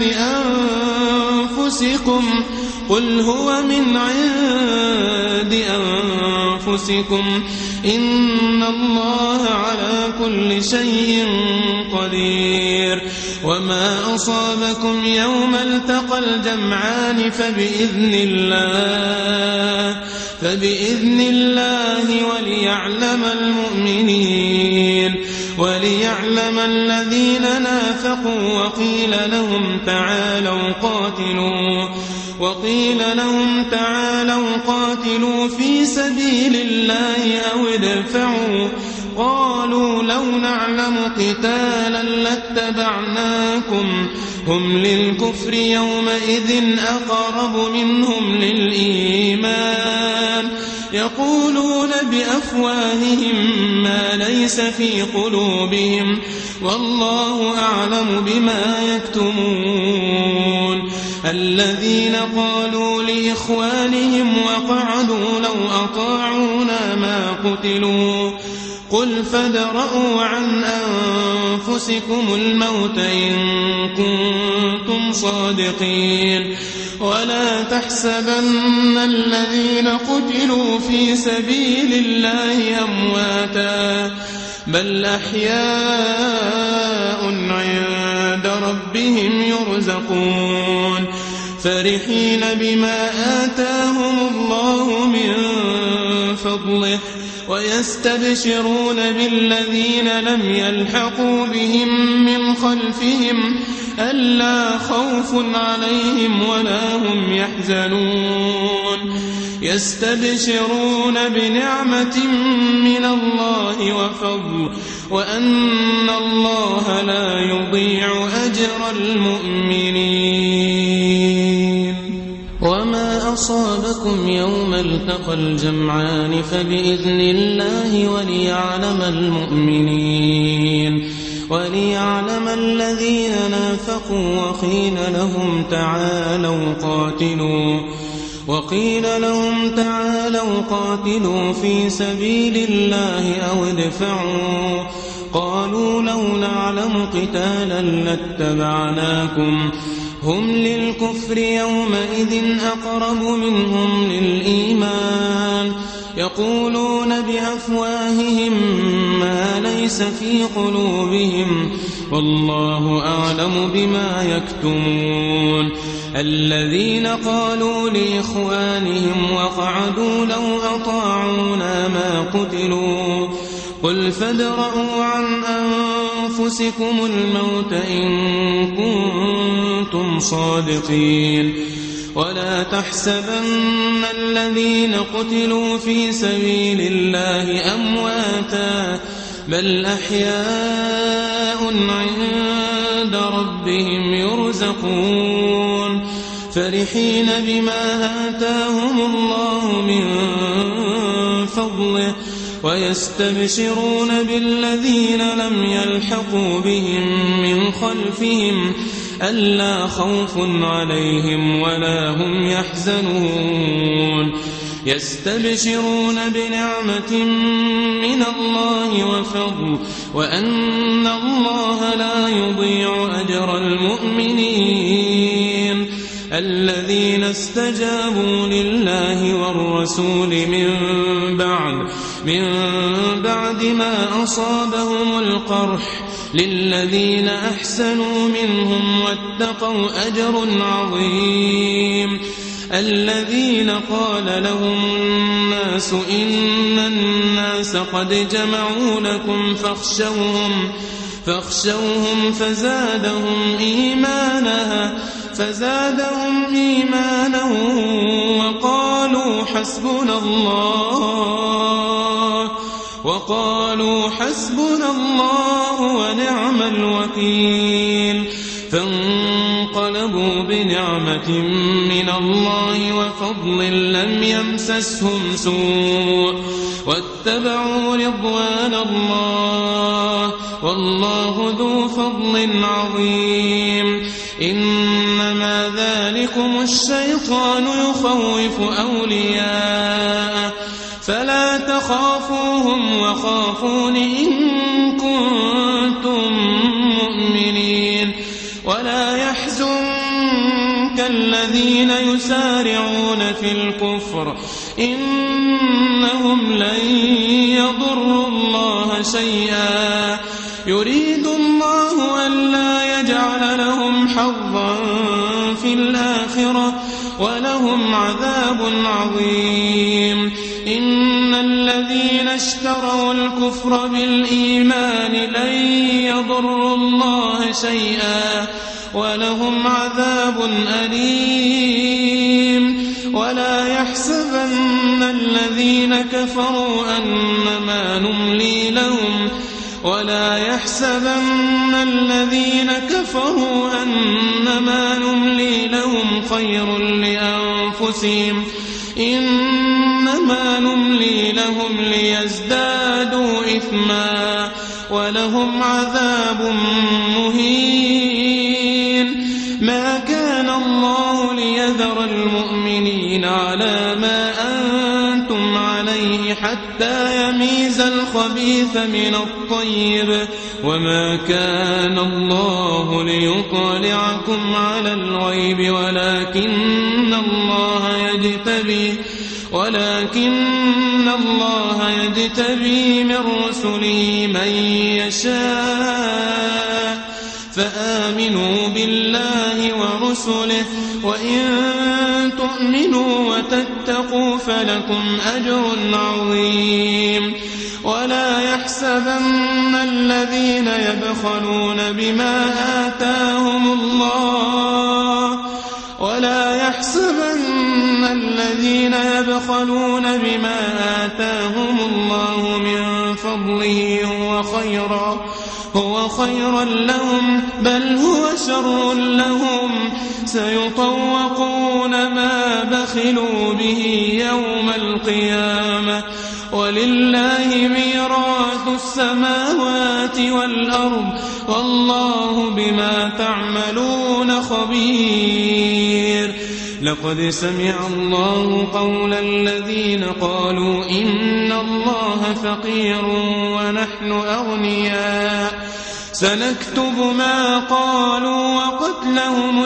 أنفسكم قل هو من عند أنفسكم إن الله على كل شيء قدير. وما أصابكم يوم التقى الجمعان فبإذن الله فبإذن الله وليعلم المؤمنين. وليعلم الذين نافقوا وقيل لهم تعالوا قاتلوا وقيل لهم تعالوا قاتلوا في سبيل الله أو ادفعوا قالوا لو نعلم قتالا لاتبعناكم هم للكفر يومئذ أقرب منهم للإيمان يقولون بأفواههم ما ليس في قلوبهم والله أعلم بما يكتمون الذين قالوا لإخوانهم وقعدوا لو أطاعونا ما قتلوا قل فادرءوا عن أنفسكم الموت إن كنتم صادقين ولا تحسبن الذين قتلوا في سبيل الله أمواتا بل أحياء عند ربهم يرزقون فرحين بما آتاهم الله من فضله ويستبشرون بالذين لم يلحقوا بهم من خلفهم ألا خوف عليهم ولا هم يحزنون يستبشرون بنعمة من الله وفضل وأن الله لا يضيع أجر المؤمنين وما أصابكم يوم التقى الجمعان فبإذن الله وليعلم المؤمنين وليعلم الذين نافقوا وقيل لهم تعالوا قاتلوا وقيل لهم تعالوا قاتلوا في سبيل الله أو ادفعوا قالوا لو نعلم قتالا لاتبعناكم هم للكفر يومئذ أقرب منهم للإيمان يقولون بأفواههم ما ليس في قلوبهم والله أعلم بما يكتمون الذين قالوا لإخوانهم وقعدوا لو أطاعونا ما قتلوا قل فادرءوا عن أنفسكم الموت إن كنتم صادقين ولا تحسبن الذين قتلوا في سبيل الله أمواتا بل أحياء عند ربهم يرزقون فرحين بما آتاهم الله من فضله ويستبشرون بالذين لم يلحقوا بهم من خلفهم ألا خوف عليهم ولا هم يحزنون يستبشرون بنعمة من الله وفضل وأن الله لا يضيع أجر المؤمنين الذين استجابوا لله والرسول من بعد من بعد ما أصابهم القرح للذين أحسنوا منهم واتقوا أجر عظيم الذين قال لهم الناس إن الناس قد جمعوا لكم فاخشوهم فاخشوهم فزادهم إيمانا فزادهم إيمانا وقالوا حسبنا الله وقالوا حسبنا الله ونعم الوكيل فانقلبوا بنعمة من الله وفضل لم يمسسهم سوء واتبعوا رضوان الله والله ذو فضل عظيم إنما ذلكم الشيطان يخوف أولياءه فلا تخافوهم وخافون إن كنتم مؤمنين ولا يحزنك الذين يسارعون في الكفر إنهم لن يضروا الله شيئا يريد الله ألا يجعل لهم حظا في الآخرة ولهم عذاب عظيم إن الذين اشتروا الكفر بالإيمان لن يضروا الله شيئا ولهم عذاب أليم. ولا يحسبن الذين كفروا أنما نملي لهم ولا يحسبن الذين كفروا أنما نملي لهم خير لأنفسهم إنما نملي لهم ليزدادوا إثما ولهم عذاب مهين. ما كان الله ليذر المؤمنين على ما أنتم عليه حتى يميز الخبيث من الطيب وما كان الله ليطلعكم على الغيب ولكن الله يجتبي ولكن الله يجتبي من رسله من يشاء فآمنوا بالله ورسله وإن تؤمنوا وتتقوا فلكم أجر عظيم. ولا يحسبن الذين يبخلون بما آتاهم الله ولا يحسبن الذين يبخلون بما آتاهم الله من فضله هو خيرا هو خيرا لهم بل هو شر لهم سيطوقون ما بخلوا به يوم القيامة ولله ميراث السماوات والأرض والله بما تعملون خبير. لقد سمع الله قول الذين قالوا إن الله فقير ونحن أغنياء سنكتب ما قالوا وقتلهم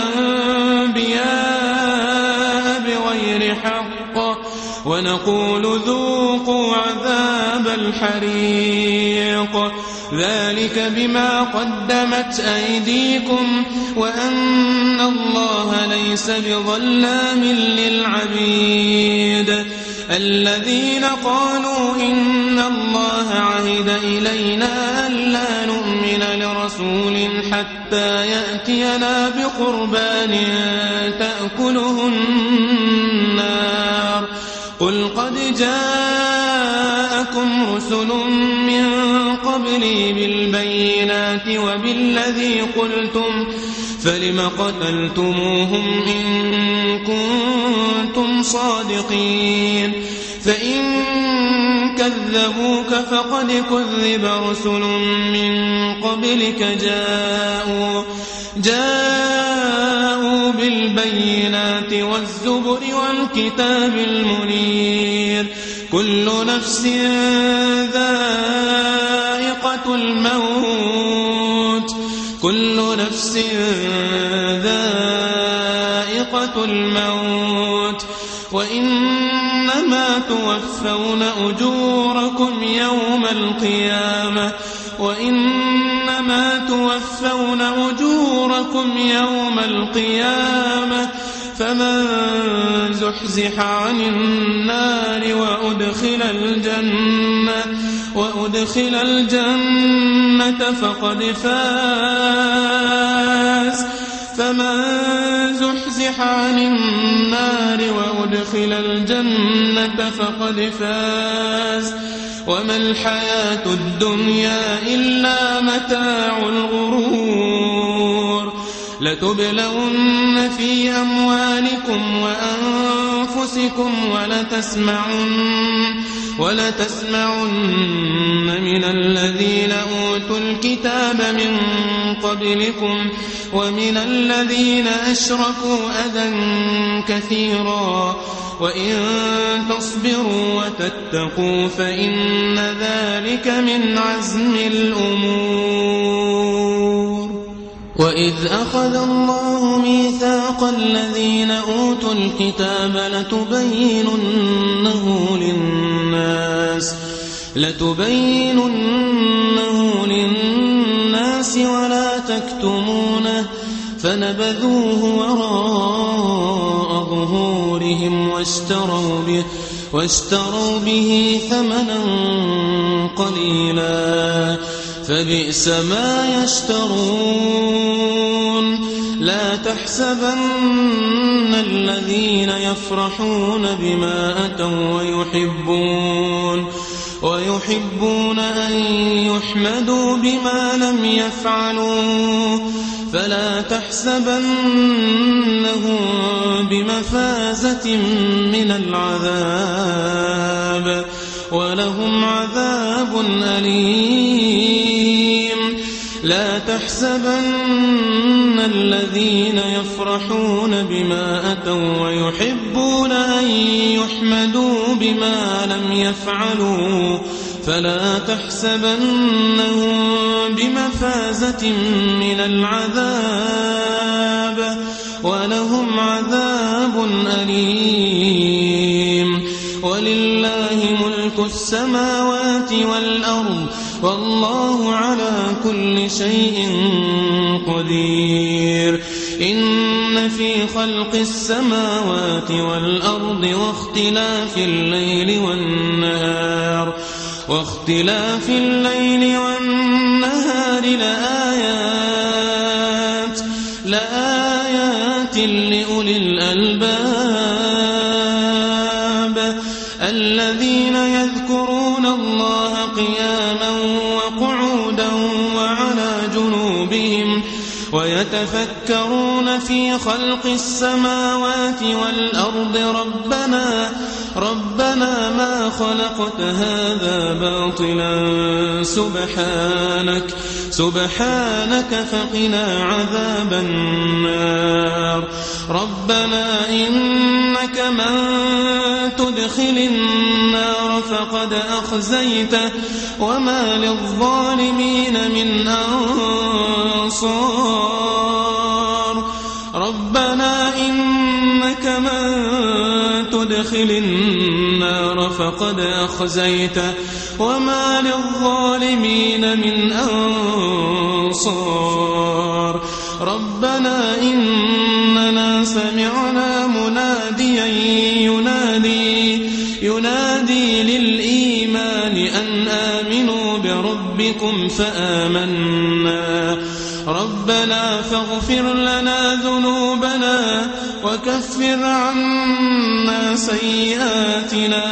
الأنبياء بغير حق ونقول ذوقوا عذاب الحريق ذلك بما قدمت أيديكم وأن الله ليس بظلام للعبيد. الذين قالوا إن الله عهد إلينا ألا نؤمن لرسول حتى يأتينا بقربان تأكله النار قل قد جاءكم رسل من قبلي بالبينات وبالذي قلتم فلم قتلتموهم إن كنتم صادقين فإن كذبوك فقد كذب رسل من قبلك جاءوا جاءوا بالبينات والزبر والكتاب المنير كل نفس ذائقة الموت كل نفس ذائقة الموت وإنما توفون أجوركم يوم القيامة وإنما توفون أجوركم يوم القيامة فمن زحزح عن النار وأدخل الجنة وأدخل الجنة فقد فاز فمن زحزح عن النار وأدخل الجنة فقد فاز وما الحياة الدنيا إلا متاع الغرور لتبلون في أموالكم وأنفسكم ولتسمعن ولتسمعن من الذين أوتوا الكتاب من قبلكم ومن الذين أشركوا أذى كثيرا وإن تصبروا وتتقوا فإن ذلك من عزم الأمور. وإذ أخذ الله ميثاق الذين أوتوا الكتاب لتبيننه للناس لتبيننه للناس ولا تكتمونه فنبذوه وراء ظهورهم واشتروا به واشتروا به ثمنا قليلا فبئس ما يشترون لا تحسبن الذين يفرحون بما أتوا ويحبون ويحبون أن يحمدوا بما لم يفعلوا فلا تحسبنهم بمفازة من العذاب ولهم عذاب أليم لا تحسبن الذين يفرحون بما أتوا ويحبون أن يحمدوا بما لم يفعلوا فلا تحسبنهم بمفازة من العذاب ولهم عذاب أليم ولله ملك السماوات والأرض والله على كل شيء قدير إن في خلق السماوات والأرض واختلاف الليل والنهار واختلاف الليل والنهار لآيات لآيات لأولي الألباب الذين يذكرون الله قياما وقعودا وعلى جنوبهم ويتفكرون في خلق السماوات والأرض ربنا ربنا ما خلقت هذا باطلا سبحانك سبحانك فقنا عذاب النار ربنا إنك من تدخل النار فقد أخزيته وما للظالمين من أنصار ربنا إنك من تدخل النار فقد أخزيته وما للظالمين من أنصار ربنا إننا سمعنا مناديا ينادي ينادي للإيمان أن آمنوا بربكم فآمنا ربنا فاغفر لنا ذنوبنا وكفر عنا سيئاتنا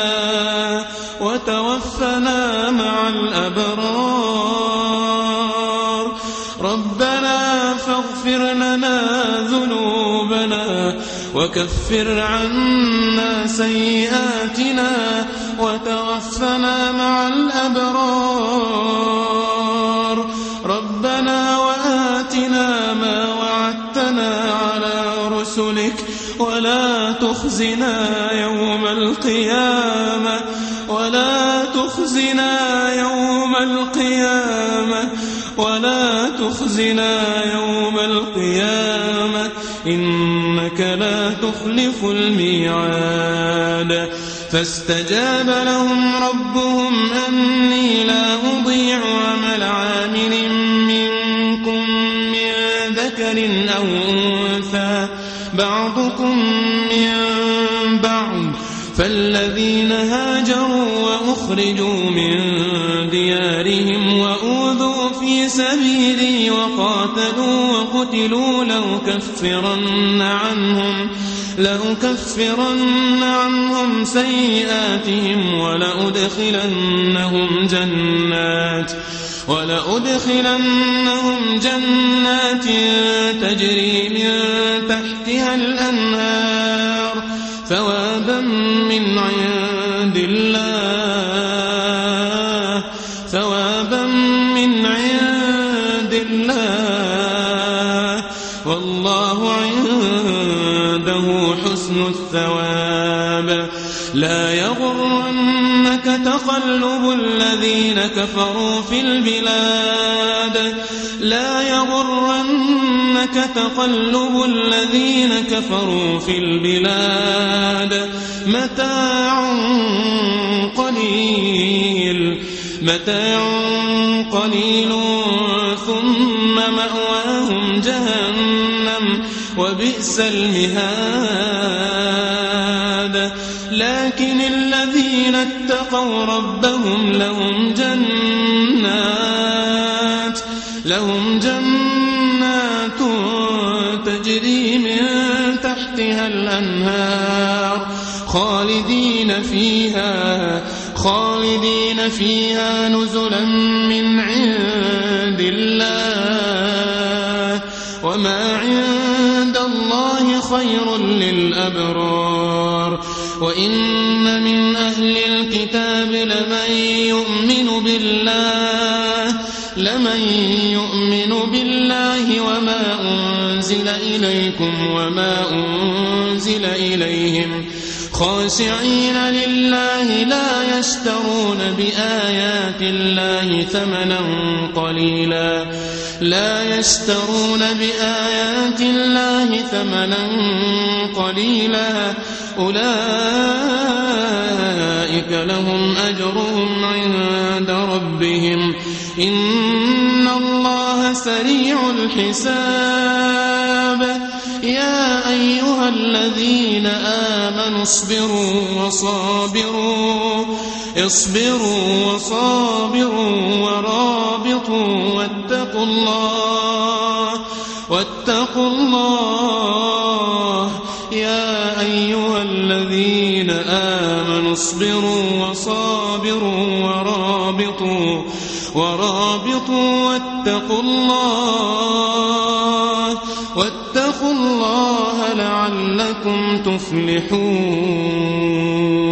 وتوفنا مع الأبرار ربنا فاغفر لنا ذنوبنا وكفر عنا سيئاتنا وتوفنا مع الأبرار ربنا وآتنا ما وعدتنا على رسلك ولا تخزنا يوم القيامة ولا تخزنا يوم القيامة ولا تخزنا يوم القيامة إنك لا تخلف الميعاد فاستجاب لهم ربهم أني لا أضيع عمل عامل منكم من ذكر أو أنثى بعضكم من بعض فالذين هاجروا وأخرجوا من ديارهم وأوذوا في سبيلي وقاتلوا وقتلوا لأكفرن عنهم لأكفرن عنهم سيئاتهم ولأدخلنهم جنات ولأدخلنهم جنات تجري من تحتها الأنهار ثوابا من عند الله ثوابا من عند الله والله عنده حسن الثواب لا يغرنك تقلب الذين كفروا في البلاد لا يغرنك تقلب الذين كفروا في البلاد متاع قليل متاع قليل ثم مأواهم جهنم وبئس المهاد لكن الذين اتقوا ربهم لهم جنات لهم جنات تجري من تحتها الأنهار خالدين فيها خالدين فيها نزلا من عند الله وما عند الله خير للأبرار. وإن من أهل الكتاب لمن يؤمن بالله لمن يؤمن بالله وما أنزل إليكم وما أنزل إليهم خاشعين لله لا يشترون بآيات الله ثمنا قليلا لا يشترون بآيات الله ثمنا قليلا أولئك لهم أجرهم عند ربهم إن الله سريع الحساب. يا أيها الذين آمنوا اصبروا وصابروا اصبروا وصابروا ورابطوا واتقوا الله واتقوا الله يا أيها الذين آمنوا اصبروا وصابروا ورابطوا ورابطوا واتقوا الله واتقوا الله لعلكم تفلحون.